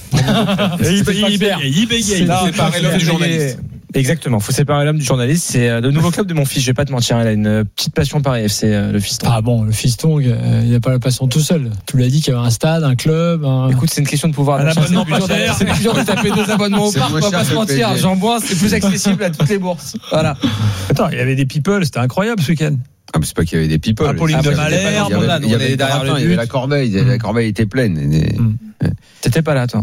il bégaye. C'est séparer l'homme du journaliste. Exactement, faut séparer l'homme du journaliste. C'est le nouveau club de mon fils. Je vais pas te mentir, il a une petite passion Paris F C, le fiston. Ah bon, le fiston, il n'a pas la passion tout seul. Tu l'as dit qu'il y avait un stade, un club. Un... Écoute, c'est une question de pouvoir. Un abonnement pas cher. C'est plus dur de taper deux abonnements au parc. On va pas se mentir. Jean Boin, c'est plus accessible à toutes les bourses. Voilà. Attends, il y avait des people, c'était incroyable ce week-end. Ah, mais c'est pas qu'il y avait des people. Apolline de Malherbe, il y avait, il y avait, derrière le but. Il y avait la Corbeille. La Corbeille était pleine. T'étais pas là, toi?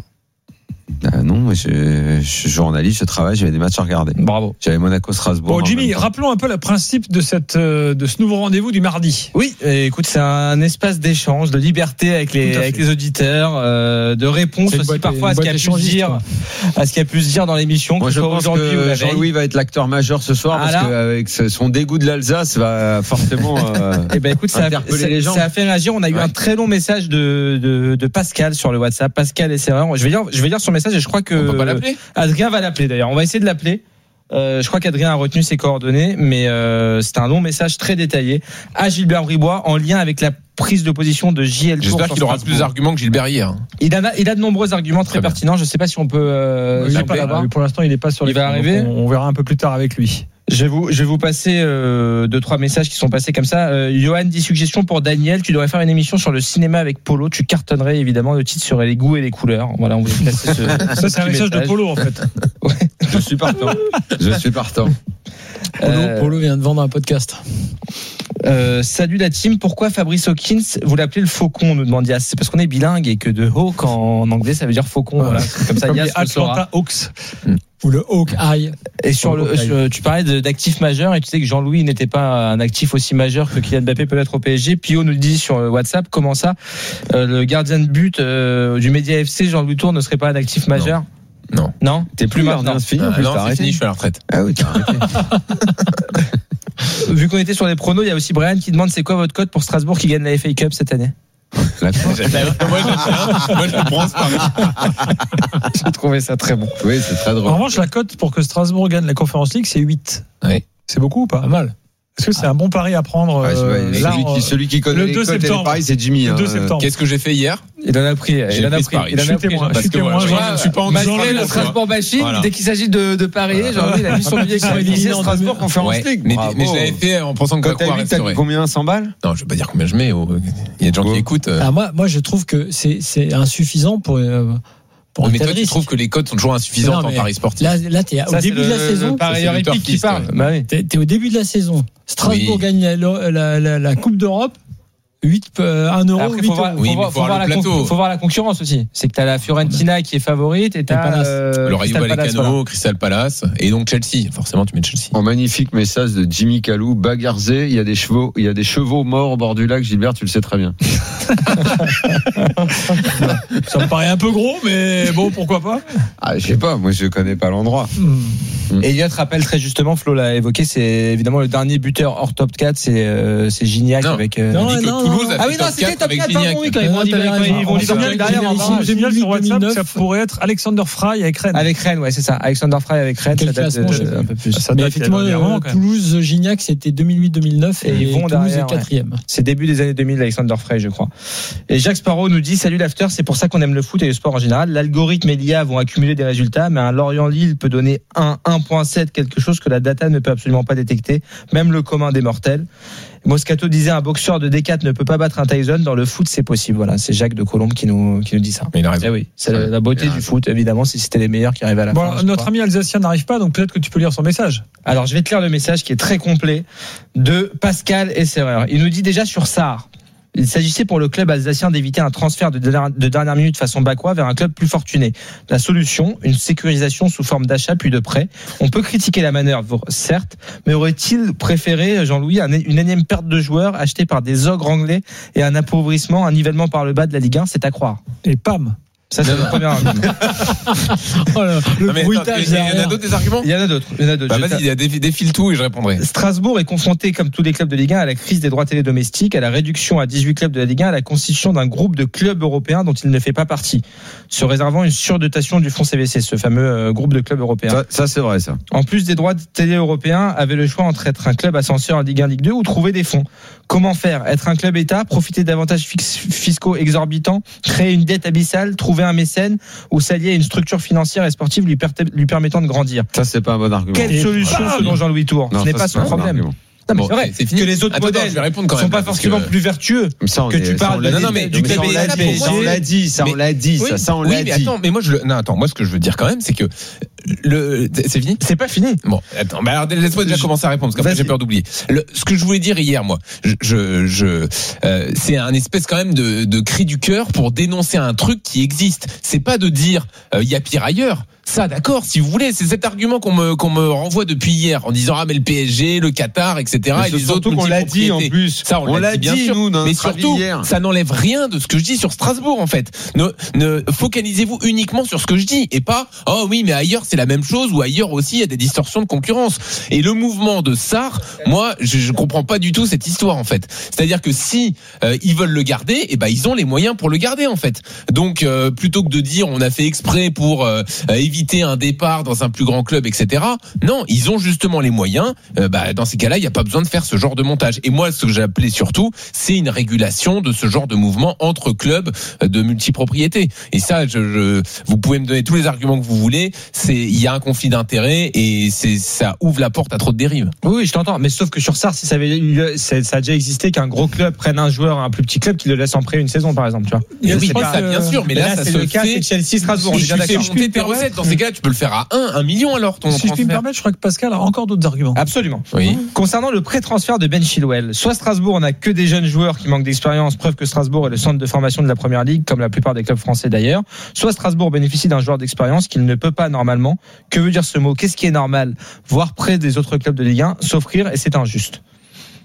Ah non, moi je, je suis journaliste, je travaille, j'avais des matchs à regarder. Bravo. J'avais Monaco-Strasbourg. Bon, Jimmy, rappelons un peu le principe de cette de ce nouveau rendez-vous du mardi. Oui, écoute, c'est un espace d'échange, de liberté avec les avec les auditeurs, euh, de réponse aussi boîte, parfois à ce qu'il y a pu se dire, à ce qu'il y a pu se dire dans l'émission. Moi, je pense que Jean-Louis va être l'acteur majeur ce soir ah, parce qu'avec son dégoût de l'Alsace va forcément euh, eh ben, écoute, ça interpeller a, les gens. Ça a fait réagir. On a eu ouais. un très long message de, de de Pascal sur le WhatsApp. Pascal et Serreur. Je vais lire, je vais lire son message et je crois que on peut pas l'appeler. Adrien va l'appeler d'ailleurs. On va essayer de l'appeler. Euh, je crois qu'Adrien a retenu ses coordonnées, mais euh, c'est un long message très détaillé à Gilbert Bribois en lien avec la prise de position de J L. J'espère qu'il aura plus d'arguments que Gilbert hier. Il a, il a de nombreux arguments très, très pertinents. Je ne sais pas si on peut. Euh, il pas là, pour l'instant, il n'est pas sur les. Il va arriver. On, on verra un peu plus tard avec lui. Je vais vous, je vais vous passer euh, deux trois messages qui sont passés comme ça. Euh, Johan dit suggestion pour Daniel. Tu devrais faire une émission sur le cinéma avec Polo. Tu cartonnerais évidemment. Le titre serait les goûts et les couleurs. Voilà, on va placer ce. Ça c'est un message de Polo en fait. Ouais. Je suis partant. Je suis partant. Polo, euh, Polo vient de vendre un podcast. Euh, salut la team, pourquoi Fabrice Hawkins vous l'appelez le faucon, nous demande Yass? C'est parce qu'on est bilingue et que de hawk en anglais ça veut dire faucon. Voilà. Comme ça, comme Yass les Atlanta Hawks. Mm. Ou le Hawkeye. Et sur le, sur, tu parlais d'actifs majeurs et tu sais que Jean-Louis n'était pas un actif aussi majeur que Kylian Mbappé peut-être au P S G. Pio nous dit sur WhatsApp, comment ça, euh, le gardien de but euh, du Média F C, Jean-Louis Tour, ne serait pas un actif majeur? Non. Non, t'es plus maintenant. C'est fini, euh, non, c'est fini, je suis à la retraite. Ah oui, t'as arrêté. Vu qu'on était sur les pronos, il y a aussi Brian qui demande c'est quoi votre cote pour Strasbourg qui gagne la F A Cup cette année? La moi, moi, je pense pas. J'ai trouvé ça très bon. Oui, c'est très drôle. En revanche, la cote pour que Strasbourg gagne la Conference League, c'est huit. Oui. C'est beaucoup ou pas? Pas mal. Est-ce que c'est un bon pari à prendre Ouais, euh, celui, là, qui, celui qui connaît le les deux cotes et les septembre. paris, c'est Jimmy. Le hein. deux septembre. Qu'est-ce que j'ai fait hier? Il en a pris. J'ai Il en a fait ce pris. pari. Il en a Chutez pris. moins, Parce que chutez voilà, moins. je Voilà. ne suis pas en Malgré le quoi. Strasbourg bashing, Voilà. dès qu'il s'agit de, de parier, Jean-Louis, il a mis son billet sur éliminé Élysée, en Strasbourg, Conférence Ouais, League. mais, Bravo. mais je l'avais fait en pensant que Quand t'as Bakou vu, t'as mis resterait. combien, cent balles? Non, je vais pas dire combien je mets. oh, Il y a des gens qui Ouais. écoutent. euh. Ah, moi, moi, je trouve que c'est, c'est insuffisant pour, euh, pour un Mais tel toi, tu risque. trouves que les cotes sont toujours insuffisantes Non, en mais paris sportif? Là, là, t'es au Ça, c'est début de la le- saison. le parieur Ça, c'est le épique qui turfiste, parle. ouais. Bah oui. T'es, t'es au début de la saison. Strasbourg Oui. gagne la, la, la, la Coupe d'Europe. huit, euh, un euro, Après, huit faut voir, euros. faut Oui, mais voir, faut faut voir voir le la con- plateau. faut voir la concurrence aussi. C'est que t'as la Fiorentina qui est favorite et t'as Palace. euh, Le Rayo Crystal Palace, Vallecano, voilà. Crystal Palace et donc Chelsea. Forcément, tu mets Chelsea. Un magnifique message de Jimmy Calou, Bagarzé, il y a des chevaux, il y a des chevaux morts au bord du lac, Gilbert, tu le sais très bien. Ça me paraît un peu gros, mais bon, pourquoi pas. Ah, je sais pas, moi je connais pas l'endroit. Et Elliot rappelle très justement, Flo l'a évoqué, c'est évidemment le dernier buteur hors top quatre, c'est euh, c'est Gignac Non. avec. euh, Non, On dit que non, Toulouse non. a Ah fait oui, non, top c'était quatre top avec quatre, Gignac. pardon, oui, quand ils Non, vont t'avais quand raison. ils vont On sortir signale derrière en qu'il y a barrage. ici- J'ai bien sur WhatsApp, deux mille neuf. ça pourrait être Alexander Fry avec Rennes. Avec Rennes, ouais, c'est ça. Alexander Fry avec Rennes, Quel ça date classement, je sais de, pas. un peu plus. Ça Mais date il y a effectivement, dernièrement, euh, quand même. Toulouse, Gignac, c'était deux mille huit deux mille neuf et, Et ils vont Toulouse derrière, est quatrième. C'est début des années deux mille, Alexander Frey, je crois. Et Jacques Sparrow nous dit, salut l'after, c'est pour ça qu'on aime le foot et le sport en général. L'algorithme et l'I A vont accumuler des résultats, mais un Lorient-Lille peut donner un, un virgule sept, quelque chose que la data ne peut absolument pas détecter, même le commun des mortels. Moscato disait, un boxeur de D quatre ne peut pas battre un Tyson. Dans le foot, c'est possible. Voilà, c'est Jacques de Colombe qui nous, qui nous dit ça. Mais il a raison. Eh oui, c'est la, la beauté du foot, évidemment, si c'était les meilleurs qui arrivaient à la Bon, fin. alors, je notre crois. ami alsacien n'arrive pas, donc peut-être que tu peux lire son message. Alors, je vais te lire le message qui est très complet de Pascal Essereur. Il nous dit déjà sur Sarr. Il s'agissait pour le club alsacien d'éviter un transfert de dernière, de dernière minute façon Bakwa vers un club plus fortuné. La solution, une sécurisation sous forme d'achat puis de prêt. On peut critiquer la manœuvre, certes, mais aurait-il préféré, Jean-Louis, un- une énième perte de joueurs achetés par des ogres anglais et un appauvrissement, un nivellement par le bas de la Ligue un, c'est à croire. Et pam. Ça, c'est le premier argument. Oh là, le Non, mais attends, bruitage il y en a derrière. d'autres des arguments? Il y en a d'autres. Il y en a d'autres. Bah, Je vais vas-y, il y a des- défile tout et je répondrai. Strasbourg est confronté, comme tous les clubs de Ligue un, à la crise des droits télé domestiques, à la réduction à dix-huit clubs de la Ligue un, à la constitution d'un groupe de clubs européens dont il ne fait pas partie, se réservant une surdotation du fonds C V C, ce fameux euh, groupe de clubs européens. Ça, ça, c'est vrai, ça. En plus des droits de télé européens, avait le choix entre être un club ascenseur en Ligue un, Ligue deux ou trouver des fonds. Comment faire? Être un club État, profiter d'avantages fix- fiscaux exorbitants, créer une dette abyssale, trouver un mécène ou s'allier à une structure financière et sportive lui, per- lui permettant de grandir. Ça, c'est pas un bon argument. Quelle Et- solution Ah, selon Jean-Louis Tour? Non, Ce n'est ça, pas c'est son pas un bon problème. argument. Non, mais Bon, c'est vrai c'est fini. que les autres Attends, modèles je vais répondre quand ne même, sont pas parce forcément que- plus vertueux. Ça, on Que est- tu ça, parles on de- l'a non, dit. mais du du ça, on club l'a État, dit, pour moi, ça, on c'est- l'a dit, ça, Mais- on l'a dit, Oui, ça, ça, on oui, l'a mais dit. attends, mais moi je le, non, attends, moi ce que je veux dire quand même, c'est que le, c'est fini? C'est pas fini. Bon, attends, bah alors laisse-moi déjà Je- commencer à répondre parce qu'après Vas-y. j'ai peur d'oublier. Le, ce que je voulais dire hier, moi, je, je, je euh, c'est un espèce quand même de, de cri du cœur pour dénoncer un truc qui existe. C'est pas de dire il euh, y a pire ailleurs. Ça, d'accord, si vous voulez, c'est cet argument qu'on me qu'on me renvoie depuis hier en disant ah mais le P S G, le Qatar, et cetera. Mais Et c'est les surtout autres qu'on l'a dit en multipropriétés. plus. Ça, on, On l'a l'a dit, bien dit, sûr. nous, dans mais notre avis surtout, hier. ça n'enlève rien de ce que je dis sur Strasbourg en fait. Ne, ne focalisez-vous uniquement sur ce que je dis et pas oh oui mais ailleurs c'est la même chose ou ailleurs aussi il y a des distorsions de concurrence. Et le mouvement de Sarr, moi je, je comprends pas du tout cette histoire en fait. C'est-à-dire que si euh, ils veulent le garder, et ben ils ont les moyens pour le garder en fait. Donc euh, plutôt que de dire on a fait exprès pour euh, éviter un départ dans un plus grand club, et cetera. Non, ils ont justement les moyens. Euh, bah, dans ces cas-là, il n'y a pas besoin de faire ce genre de montage. Et moi, ce que j'ai appelé surtout, c'est une régulation de ce genre de mouvement entre clubs de multipropriété. Et ça, je, je, vous pouvez me donner tous les arguments que vous voulez. C'est, il y a un conflit d'intérêts et c'est, ça ouvre la porte à trop de dérives. Oui, oui, je t'entends. Mais sauf que sur Sarr, si ça avait eu, ça ça a déjà existé qu'un gros club prenne un joueur à un plus petit club qui le laisse en prêt une saison, par exemple, tu vois. Et oui, C'est mais pas- ça, bien sûr, mais là, ça c'est se le cas, fait. c'est Chelsea, Strasbourg, on est Et déjà tu fais d'accord. monter tes recettes. Dans ces cas-là, tu peux le faire à un, un million alors ton Si je puis me transfert. permettre, je crois que Pascal a encore d'autres arguments. Absolument. Oui. Concernant le pré-transfert de Ben Chilwell, soit Strasbourg n'a que des jeunes joueurs qui manquent d'expérience, preuve que Strasbourg est le centre de formation de la première ligue, comme la plupart des clubs français d'ailleurs, soit Strasbourg bénéficie d'un joueur d'expérience qu'il ne peut pas normalement. Que veut dire ce mot? Qu'est-ce qui est normal? Voir près des autres clubs de Ligue un s'offrir et c'est injuste.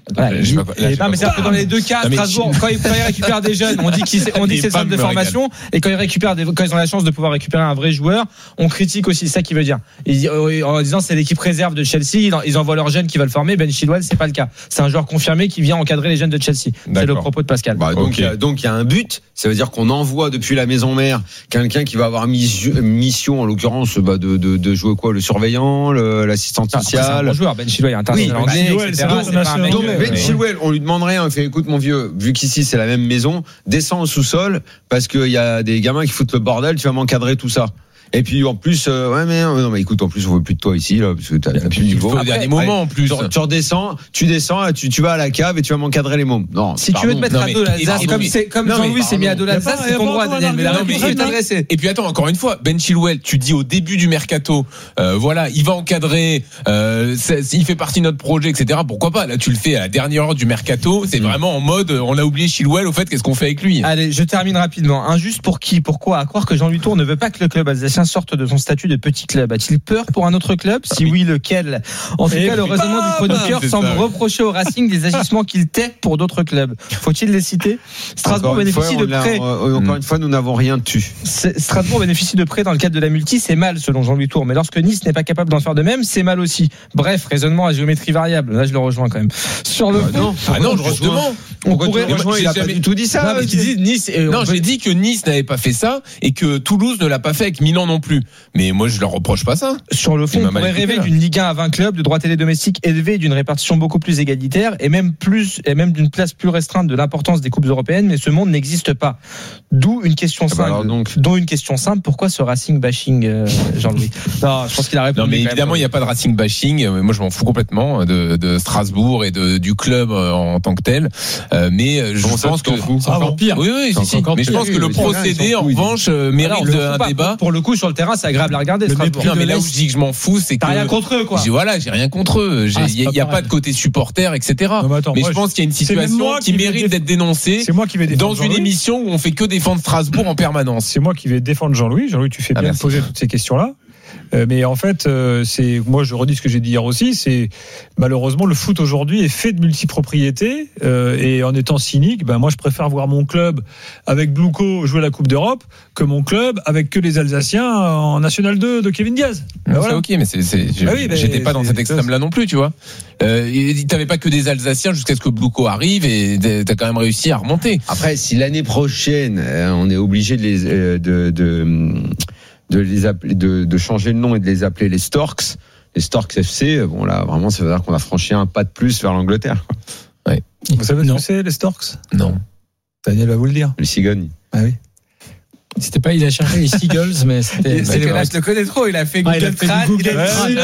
Voilà, il, pas, là, non, mais c'est que dans les deux cas, Strasbourg, quand ils, quand ils récupèrent des jeunes, on dit qu'ils, on dit que c'est le centre de formation, et quand ils récupèrent des, quand ils ont la chance de pouvoir récupérer un vrai joueur, on critique aussi. C'est ça qui veut dire. Ils, en disant c'est l'équipe réserve de Chelsea, ils envoient leurs jeunes qui veulent former. Ben Chilwell, c'est pas le cas. C'est un joueur confirmé qui vient encadrer les jeunes de Chelsea. D'accord. C'est le propos de Pascal. Bah, donc, okay. donc il y a un but. Ça veut dire qu'on envoie depuis la maison mère quelqu'un qui va avoir mission, mission en l'occurrence, bah, de, de, de jouer quoi, le surveillant, le, l'assistant social. C'est un bon joueur. Ben Chilwell est international anglais, et cetera. Ben Chilwell, on lui demanderait, on fait, écoute mon vieux, vu qu'ici c'est la même maison, descends au sous-sol parce qu'il y a des gamins qui foutent le bordel, tu vas m'encadrer tout ça. Et puis en plus, euh, ouais mais non mais écoute, en plus on veut plus de toi ici là parce que t'as, t'as plus de niveau. Au dernier moment en plus. Tu, tu redescends, tu descends, tu, tu vas à la cave et tu vas m'encadrer les mômes. Non. Si tu veux te mettre à dos l'Alsace, comme c'est comme Jean-Louis s'est mis à dos l'Alsace, c'est ton droit, Daniel. Mais là, tu veux t'adresser. Et puis attends, encore une fois, Ben Chilwell, tu dis au début du mercato, euh, voilà, il va encadrer, euh, il fait partie de notre projet, et cetera. Pourquoi pas? Là, tu le fais à la dernière heure du mercato. C'est vraiment en mode, on a oublié Chilwell. Au fait, qu'est-ce qu'on fait avec lui? Allez, je termine rapidement. Injuste pour qui? Pourquoi? À croire que Jean-Louis Tour ne veut pas que le club alsacien sorte de son statut de petit club. A-t-il peur pour un autre club? Si oui, lequel? En tout cas, le raisonnement du chroniqueur semble reprocher au Racing des agissements qu'il tait pour d'autres clubs. Faut-il les citer? Strasbourg bénéficie de prêts. Encore une fois, nous n'avons rien tu. Strasbourg bénéficie de prêts dans le cadre de la multi, c'est mal selon Jean-Louis Tour. Mais lorsque Nice n'est pas capable d'en faire de même, c'est mal aussi. Bref, raisonnement à géométrie variable. Là, je le rejoins quand même. Sur le ah non, ah non, justement. On pourrait rejoindre. Il a pas du tout dit ça. Non, dit Nice. Non, j'ai dit que Nice n'avait pas fait ça et que Toulouse ne l'a pas fait avec Milan non plus. Mais moi, je leur reproche pas ça. Sur le fond, on pourrait rêver d'une Ligue un à vingt clubs, de droits télé domestiques élevés, d'une répartition beaucoup plus égalitaire et même plus, et même d'une place plus restreinte de l'importance des coupes européennes, mais ce monde n'existe pas. D'où une question simple. Ah bah donc... Dont une question simple. Pourquoi ce Racing bashing, euh, Jean-Louis? Non, je pense qu'il a répondu. Non, mais évidemment, il n'y a pas de Racing bashing. Moi, je m'en fous complètement de, de Strasbourg et de, du club en tant que tel. Euh, mais je bon, pense que. C'est encore pire. Oui, oui, si, si. Mais je pense que le procédé, en revanche, mérite un débat. Pour le coup, sur le terrain, c'est agréable à regarder. Non, mais là où je dis que je m'en fous, c'est que. T'as rien contre eux, quoi. J'ai, voilà, j'ai rien contre eux. Il n'y a, a pas de côté supporter, et cetera. Non, mais attends, mais moi, je pense qu'il y a une situation qui, qui mérite d'être dénoncée. C'est moi qui vais défendre dans une émission où on fait que défendre Strasbourg en permanence. C'est moi qui vais défendre Jean-Louis. Jean-Louis, tu fais bien ah, de poser toutes ces questions-là. Euh, mais en fait, euh, c'est moi je redis ce que j'ai dit hier aussi, c'est malheureusement le foot aujourd'hui est fait de multipropriété euh, et en étant cynique, ben moi je préfère voir mon club avec Bluco jouer la Coupe d'Europe que mon club avec que les Alsaciens en National deux de Kevin Diaz. Ben voilà. C'est ok, mais c'est, c'est ah oui, j'étais pas dans cet extrême-là non plus, tu vois. Euh, t'avais pas que des Alsaciens jusqu'à ce que Bluco arrive et t'as quand même réussi à remonter. Après, si l'année prochaine on est obligé de les de, de de les appeler, de, de changer le nom et de les appeler les Storks, les Storks F C, bon là vraiment ça veut dire qu'on a franchi un pas de plus vers l'Angleterre. Ouais. Vous savez ce que c'est les Storks? Non. Daniel va vous le dire. Les cigognes. Ah oui. C'était pas, il a cherché les Seagulls, mais c'était. C'est que là, je le connais trop. Il a fait Google, ah, il a fait Trad, Google il a dit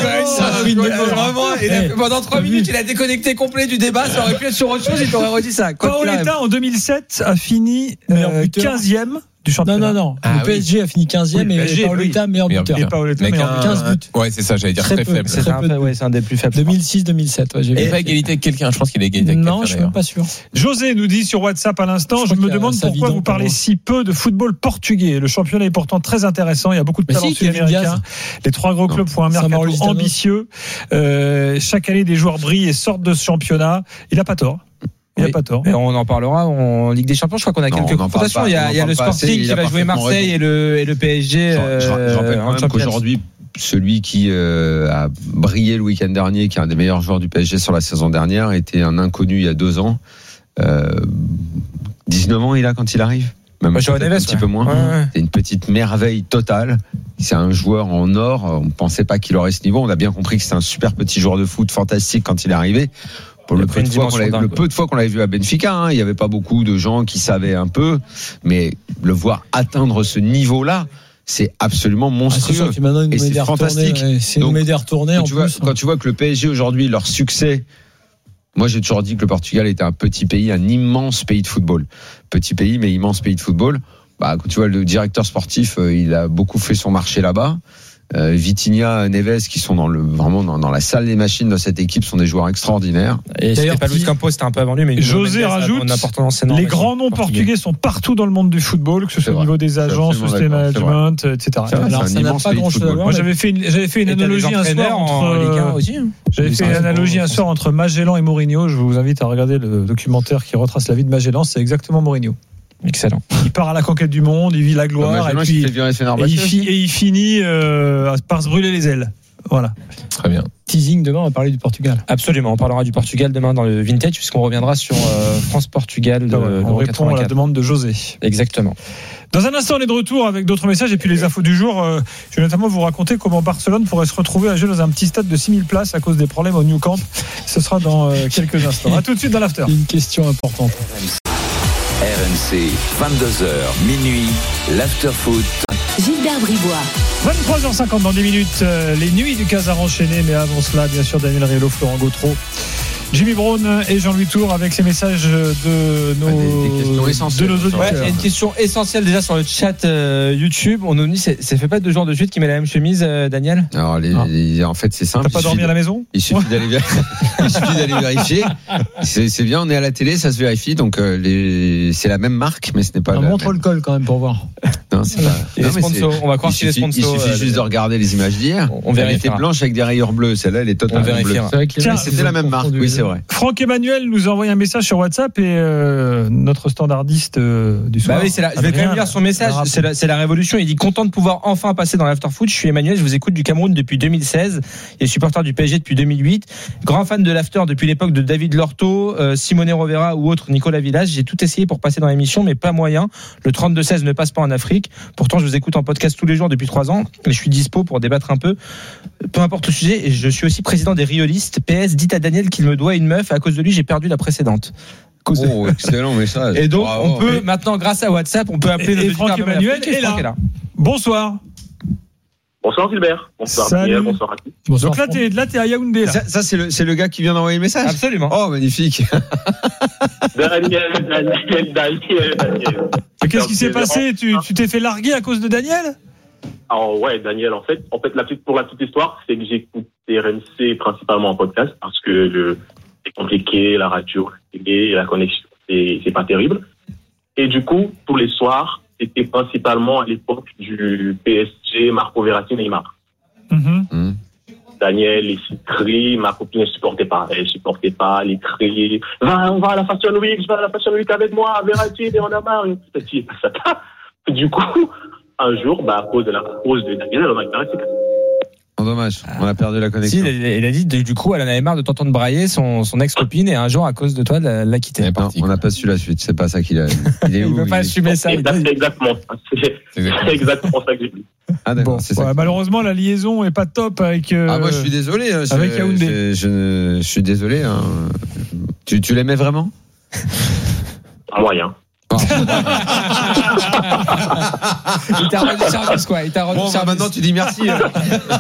vraiment. Et a, pendant trois minutes, il a déconnecté complet du débat. Ça aurait pu être sur autre chose. Il t'aurait redit ça. Paoletta en deux mille sept a fini euh, quinzième. Du championnat. Non, non, non. Ah, le P S G oui. a fini quinzième oui, et Paoletta oui. meilleur buteur. Et Paoletta meilleur quinze buts. Ouais, c'est ça, j'allais dire très, très faible. C'est, très peu, ouais, c'est un des plus faibles. deux mille six deux mille sept, ouais, j'ai vu. Il n'est pas égalité avec quelqu'un, je pense qu'il est égalité avec quelqu'un. Non, je suis même pas sûr. José nous dit sur WhatsApp à l'instant, je, je me demande pourquoi vous parlez si peu de football portugais. Le championnat est pourtant très intéressant, il y a beaucoup de talents sud-américains. Les trois gros clubs font un mercato ambitieux. Chaque année, des joueurs brillent et sortent de ce championnat. Il n'a pas tort. Il n'y a pas tort. Et on en parlera en Ligue des Champions. Je crois qu'on a non, quelques confrontations. Il y a, il y a le Sporting qui va jouer Marseille et le, et le P S G. Je, je, je rappelle quand même qu'aujourd'hui, celui qui euh, a brillé le week-end dernier, qui est un des meilleurs joueurs du P S G sur la saison dernière, était un inconnu il y a deux ans. Euh, dix-neuf ans il a quand il arrive. Même bah, un petit ouais. peu moins. Ouais, ouais. C'est une petite merveille totale. C'est un joueur en or. On ne pensait pas qu'il aurait ce niveau. On a bien compris que c'est un super petit joueur de foot fantastique quand il est arrivé. Pour le, peu de, fois qu'on l'avait, le peu de fois qu'on l'avait vu à Benfica, hein, il n'y avait pas beaucoup de gens qui savaient un peu, mais le voir atteindre ce niveau-là, c'est absolument monstrueux. Ah, c'est sûr, et c'est fantastique. Ouais, c'est une médaille retournée en tu plus. Vois, quand tu vois que le P S G aujourd'hui, leur succès, moi j'ai toujours dit que le Portugal était un petit pays, un immense pays de football. Petit pays, mais immense pays de football. Bah, quand tu vois le directeur sportif, il a beaucoup fait son marché là-bas. Euh, Vitinha, Neves, qui sont dans le vraiment dans, dans la salle des machines de cette équipe, sont des joueurs extraordinaires. Et c'était pas Luis Campos, c'était un peu avant lui, mais José rajoute les grands noms portugais. portugais sont partout dans le monde du football, que ce soit au niveau des agences, société management, et cetera. Alors, ça n'a pas grand chose à voir. Moi, j'avais fait une, j'avais fait une analogie un soir entre, aussi, hein. j'avais fait une analogie un soir entre Magellan et Mourinho. Je vous invite à regarder le documentaire qui retrace la vie de Magellan. C'est exactement Mourinho. Excellent. Il part à la conquête du monde, il vit la gloire, et puis et il, fi, et il finit euh, par se brûler les ailes. Voilà. Très bien. Teasing, demain on va parler du Portugal. Absolument, on parlera du Portugal demain dans le Vintage, puisqu'on reviendra sur euh, France-Portugal. De, ouais, on répond quatre-vingt-quatre. À la demande de José. Exactement. Dans un instant, on est de retour avec d'autres messages et puis les infos du jour. Euh, je vais notamment vous raconter comment Barcelone pourrait se retrouver à jouer dans un petit stade de six mille places à cause des problèmes au Nou Camp. Ce sera dans euh, quelques instants. À tout de suite dans l'after. Une question importante. R M C, vingt-deux heures, minuit, l'after-foot. Gilbert Bribois. vingt-trois heures cinquante dans dix minutes, euh, les nuits du Casar enchaînées, mais avant cela, bien sûr, Daniel Riolo, Florent Gautreau, Jimmy Brown et Jean-Louis Tour avec les messages de nos, des, des questions de nos auditeurs. Ouais, il y a une question essentielle déjà sur le chat euh, YouTube. On nous dit, c'est, ça fait pas deux jours de suite qu'il met la même chemise, euh, Daniel? Alors, les, les, en fait, c'est simple. T'as pas dormi à la maison? Il suffit d'aller, il suffit d'aller vérifier. C'est, c'est bien, on est à la télé, ça se vérifie. Donc, euh, les, c'est la même marque, mais ce n'est pas. On la montre même. le col quand même pour voir. Non, c'est pas. Et non, les sponsors, on va croire qu'il est sponsor. Il suffit euh, juste de regarder les images d'hier. On vérifiera. Elle était blanche avec des rayures bleues. Celle-là, elle est totalement bleue. C'est vrai que Tiens, c'était la même marque. Oui, c'est vrai. Franck Emmanuel nous a envoyé un message sur WhatsApp et euh, notre standardiste euh, du soir. Bah oui, c'est la, je vais quand même lire son message. C'est la, c'est la révolution. Il dit content de pouvoir enfin passer dans l'after-foot. Je suis Emmanuel, je vous écoute du Cameroun depuis deux mille seize et supporter du P S G depuis deux mille huit. Grand fan de l'after depuis l'époque de David Lorto, euh, Simone Rovera ou autre Nicolas Village. J'ai tout essayé pour passer dans l'émission, mais pas moyen. Le trente-deux seize ne passe pas en Afrique. Pourtant, je vous écoute en podcast tous les jours depuis trois ans et je suis dispo pour débattre un peu. Peu importe le sujet. Et je suis aussi président des Riolistes. P S, dites à Daniel qu'il me doit une meuf. À cause de lui, j'ai perdu la précédente. Oh, excellent message. Et donc, Bravo. on peut maintenant, grâce à WhatsApp, on peut appeler et, le et Franck Emmanuel est là. est là. Bonsoir. Bonsoir Gilbert. Bonsoir Daniel. Bonsoir à tous. Bonsoir. Donc là, t'es, là, t'es à Yaoundé. Là. Ça, ça c'est, le, c'est le gars qui vient d'envoyer le message? Absolument. Oh, magnifique. Daniel, Daniel, Daniel, Daniel. Mais qu'est-ce qui s'est passé? Tu, tu t'es fait larguer à cause de Daniel? Alors ouais, Daniel, en fait, en fait, la petite, pour la petite histoire, c'est que j'écoute R M C principalement en podcast parce que le, c'est compliqué, la radio, la télé, la connexion, c'est, c'est pas terrible. Et du coup, tous les soirs, c'était principalement à l'époque du P S G, Marco Verratti, Neymar. Mm-hmm. Mmh. Daniel, les cris, ma copine ne supportait pas. Elle supportait pas les cris. Va, on va à la Fashion Week, je vais à la Fashion Week avec moi, Verratti, et on a marre. Du coup, un jour, bah, à cause de la cause de Daniel, on a arrêté. Oh, dommage, on a perdu la connexion. Si, il a, il a dit, du coup, elle en avait marre de t'entendre brailler son, son ex-copine et un jour, à cause de toi, l'a, l'a quitté. Non, on n'a pas su la suite, c'est pas ça qu'il a. Il est il où? ne veut pas assumer ça. C'est exactement ça. C'est, c'est exactement ça que j'ai dit. Ah, d'accord, bon, c'est ça. Ouais, malheureusement, la liaison est pas top avec. Euh, ah, moi, je suis désolé. Hein, avec je, Yaoundé. Je, je, je suis désolé. Hein. Tu, tu l'aimais vraiment? Moyen. Oh. Il t'a rendu service, quoi. Il t'a rendu bon, service. bah maintenant, tu dis merci. Hein.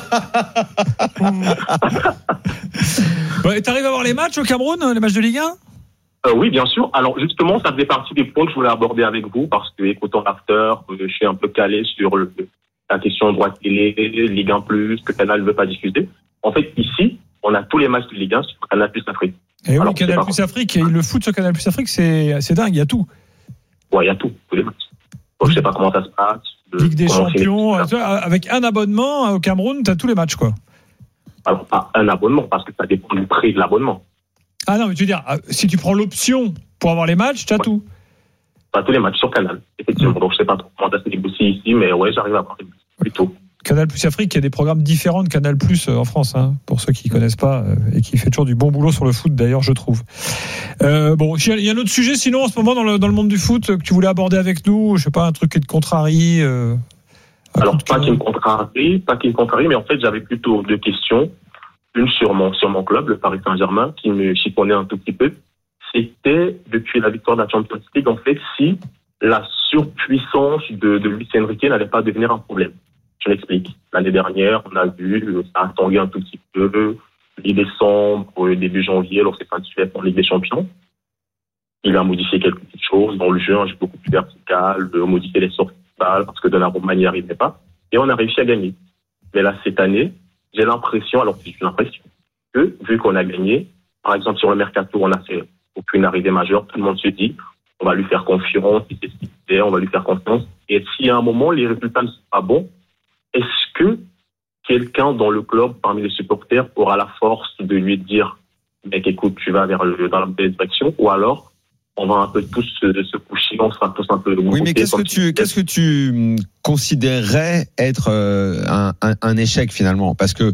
Ouais, t'arrives à voir les matchs au Cameroun, les matchs de Ligue un? Euh, oui, bien sûr. Alors, justement, ça faisait partie des points que je voulais aborder avec vous parce que, écoutant l'after, je suis un peu calé sur le, la question droit télé, Ligue un plus, que Canal ne veut pas diffuser. En fait, ici, on a tous les matchs de Ligue un sur Canal plus Afrique. Et oui, Alors, Canal plus Afrique, et le foot sur Canal plus Afrique, c'est, c'est dingue, il y a tout. Ouais, il y a tout, tous les matchs. Donc, je sais pas comment ça se passe. Ligue des Champions, avec un abonnement au Cameroun, t'as tous les matchs, quoi. Alors, pas un abonnement, parce que ça dépend du prix de l'abonnement. Ah non, mais tu veux dire, si tu prends l'option pour avoir les matchs, tu as ouais. tout. Pas tous les matchs sur Canal, effectivement. Mmh. Donc, je sais pas trop comment ça se négocie ici, mais ouais, j'arrive à avoir les matchs plutôt. Canal plus Afrique, il y a des programmes différents de Canal plus en France, hein, pour ceux qui ne connaissent pas, et qui fait toujours du bon boulot sur le foot, d'ailleurs, je trouve. Euh, bon, il y a un autre sujet, sinon, en ce moment, dans le, dans le monde du foot, que tu voulais aborder avec nous, je sais pas, un truc qui te contrarie euh, Alors, pas qui me contrarie, pas qui me contrarie, mais en fait, j'avais plutôt deux questions. Une sur mon, sur mon club, le Paris Saint-Germain, qui me chiffonnait un tout petit peu. C'était, depuis la victoire de la Champions League, en fait, si la surpuissance de, de Luis Enrique n'allait pas devenir un problème. Je m'explique. L'année dernière, on a vu, ça a tangué un tout petit peu, mi-décembre, début janvier, lorsqu'il s'est qualifié pour Ligue des Champions. Il a modifié quelques petites choses. Dans le jeu, un jeu beaucoup plus vertical, de modifier les sorties de balles, parce que Donnarumma n'y arrivait pas. Et on a réussi à gagner. Mais là, cette année, j'ai l'impression, alors c'est une impression, que vu qu'on a gagné, par exemple sur le mercato, on a fait aucune arrivée majeure, tout le monde se dit, on va lui faire confiance, il sait ce qu'il fait, on va lui faire confiance. Et si à un moment les résultats ne sont pas bons, est-ce que quelqu'un dans le club, parmi les supporters, aura la force de lui dire, mec, écoute, tu vas vers le, dans la bonne direction, ou alors on va un peu tous se, se coucher, on sera tous un peu. Oui, mais qu'est-ce que tu, qu'est-ce que tu considérerais être euh, un, un, un échec finalement? Parce que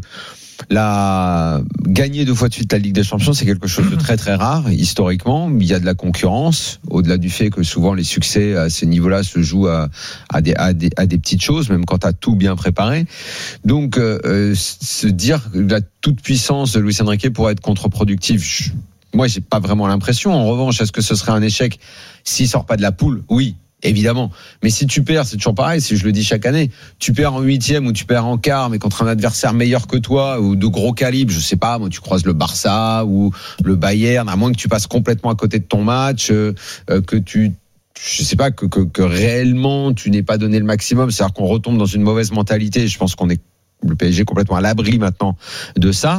la gagner deux fois de suite la Ligue des Champions, c'est quelque chose de très très rare historiquement. Il y a de la concurrence, au-delà du fait que souvent les succès à ces niveaux-là se jouent à, à, des, à, des, à des petites choses, même quand tu as tout bien préparé. Donc euh, se dire que la toute puissance de Luis Enrique pourrait être contre-productive, je, moi j'ai pas vraiment l'impression. En revanche, est-ce que ce serait un échec s'il sort pas de la poule? Oui. Évidemment. Mais si tu perds, c'est toujours pareil, si je le dis chaque année, tu perds en huitième ou tu perds en quart, mais contre un adversaire meilleur que toi ou de gros calibre, je sais pas, moi, tu croises le Barça ou le Bayern, à moins que tu passes complètement à côté de ton match, euh, que tu, je sais pas, que, que, que réellement tu n'aies pas donné le maximum, c'est-à-dire qu'on retombe dans une mauvaise mentalité. Je pense qu'on est, le P S G, complètement à l'abri maintenant de ça.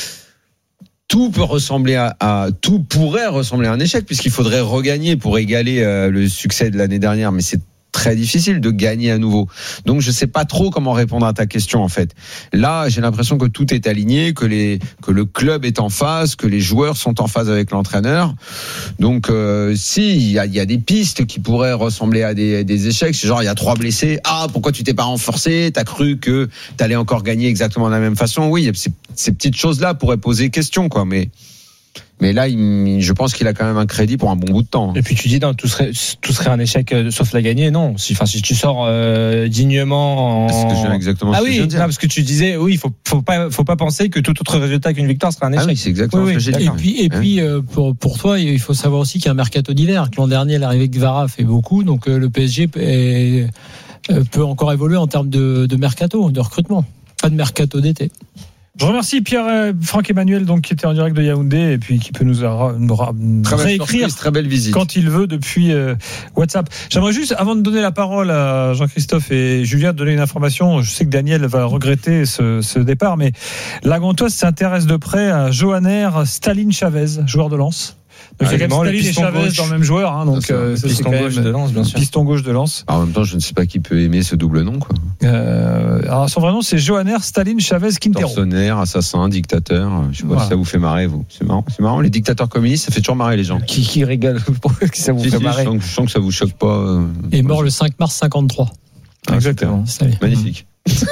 Tout peut ressembler à, à tout pourrait ressembler à un échec puisqu'il faudrait regagner pour égaler euh, le succès de l'année dernière, mais c'est très difficile de gagner à nouveau. Donc je sais pas trop comment répondre à ta question en fait. Là, j'ai l'impression que tout est aligné, que les que le club est en phase, que les joueurs sont en phase avec l'entraîneur. Donc euh, si il y a il y a des pistes qui pourraient ressembler à des des échecs, c'est genre il y a trois blessés, ah pourquoi tu t'es pas renforcé, t'as cru que t'allais encore gagner exactement de la même façon. Oui, ces, ces petites choses-là pourraient poser question quoi, mais Mais là, il, je pense qu'il a quand même un crédit pour un bon bout de temps. Et puis tu dis, non, tout serait, tout serait un échec euh, sauf la gagner. Non, si, enfin, si tu sors euh, dignement. En... C'est ce que je viens exactement. Ah ce oui, que je viens de dire. non, parce que tu disais, oui, il faut, faut pas, faut pas penser que tout autre résultat qu'une victoire sera un échec. Ah oui, c'est exactement oui, ce que j'ai oui. dit. Et puis, et puis euh, pour pour toi, il faut savoir aussi qu'il y a un mercato d'hiver. Que l'an dernier, l'arrivée de Kvara fait beaucoup, donc euh, le P S G est, euh, peut encore évoluer en termes de, de mercato, de recrutement. Pas de mercato d'été. Je remercie Pierre, euh, Franck Emmanuel, donc, qui était en direct de Yaoundé et puis qui peut nous, a, nous ra, très réécrire très belle visite. Quand il veut depuis euh, WhatsApp. J'aimerais juste, avant de donner la parole à Jean-Christophe et Julien, donner une information. Je sais que Daniel va regretter ce, ce départ, mais la Gantoise s'intéresse de près à Johanner Staline Chavez, joueur de Lens. Donc, il y a quand même Staline et Chavez gauche. dans le même joueur, hein, donc euh, ça, piston c'est quand gauche même de Lens, bien sûr. Piston gauche de Lens. En même temps, je ne sais pas qui peut aimer ce double nom, quoi. Euh, alors son vrai nom, c'est Johanner Staline Chavez Quintero. Tortionnaire, assassin, dictateur. Je sais pas Voilà. si ça vous fait marrer, vous. C'est marrant, c'est marrant. Les dictateurs communistes, ça fait toujours marrer les gens. Qui, qui rigole pour que ça vous Si, fait si, marrer. je, sens, je sens que ça vous choque pas. Euh, Et mort le cinq mars cinquante-trois. Ah, Exactement. super. Magnifique.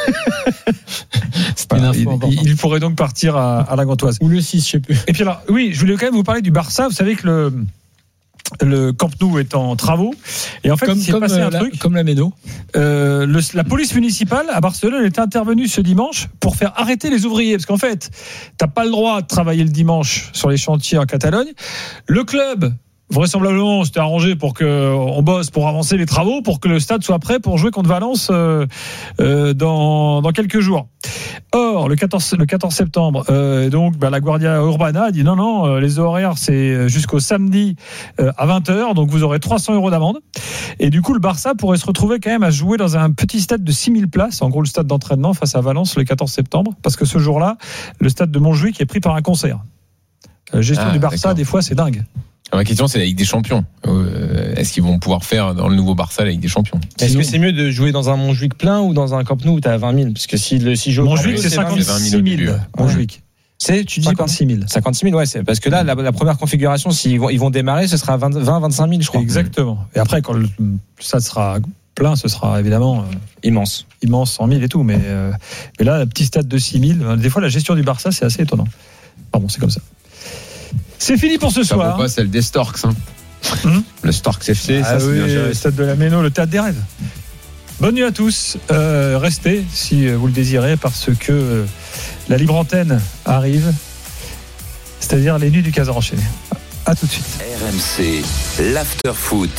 C'était une info il, importante. il, il pourrait donc partir à, à la Gantoise. Ou le six, je sais plus. Et puis alors, oui, je voulais quand même vous parler du Barça. Vous savez que le le Camp Nou est en travaux et en fait Comme, il s'est comme, passé euh, un la, truc. comme la Méno. Euh, le, la police municipale à Barcelone est intervenue ce dimanche pour faire arrêter les ouvriers parce qu'en fait, t'as pas le droit de travailler le dimanche sur les chantiers en Catalogne. Le club, vraisemblablement, on s'était arrangé pour que on bosse pour avancer les travaux, pour que le stade soit prêt pour jouer contre Valence euh, euh, dans dans quelques jours. Or, le quatorze, le quatorze septembre, euh, donc, bah, la Guardia Urbana a dit non, non, euh, les horaires, c'est jusqu'au samedi euh, à vingt heures, donc vous aurez trois cents euros d'amende. Et du coup, le Barça pourrait se retrouver quand même à jouer dans un petit stade de six mille places, en gros le stade d'entraînement face à Valence le quatorze septembre, parce que ce jour-là, le stade de Montjuïc est pris par un concert. La gestion Ah, du Barça, d'accord. des fois, c'est dingue. Alors, ma question, c'est la Ligue des Champions. Euh, est-ce qu'ils vont pouvoir faire dans le nouveau Barça la Ligue des Champions? Est-ce que c'est mieux de jouer dans un Montjuïc plein ou dans un Camp Nou où t'as vingt mille? Parce que si le si joue Montjuïc, c'est cinquante-six mille. Montjuïc. C'est, tu dis cinquante-six mille. cinquante-six mille, ouais, c'est parce que là, la, la première configuration, s'ils vont, ils vont démarrer, ce sera vingt, vingt-cinq mille, je crois. Exactement. Et après, quand le stade sera plein, ce sera évidemment euh, immense. Immense, cent mille et tout. Mais, euh, mais là, un petit stade de six mille, des fois, la gestion du Barça, c'est assez étonnant. Pardon, c'est comme ça. C'est fini pour ce Ça soir. vaut pas celle des Storks, hein. Hum Le Storks F C, ah ça c'est oui, bien géré. le stade de la Méno, le théâtre des rêves. Bonne nuit à tous. Euh, restez si vous le désirez parce que euh, la libre antenne arrive, c'est-à-dire les nuits du Casar enchaîné. À tout de suite. R M C, l'after foot.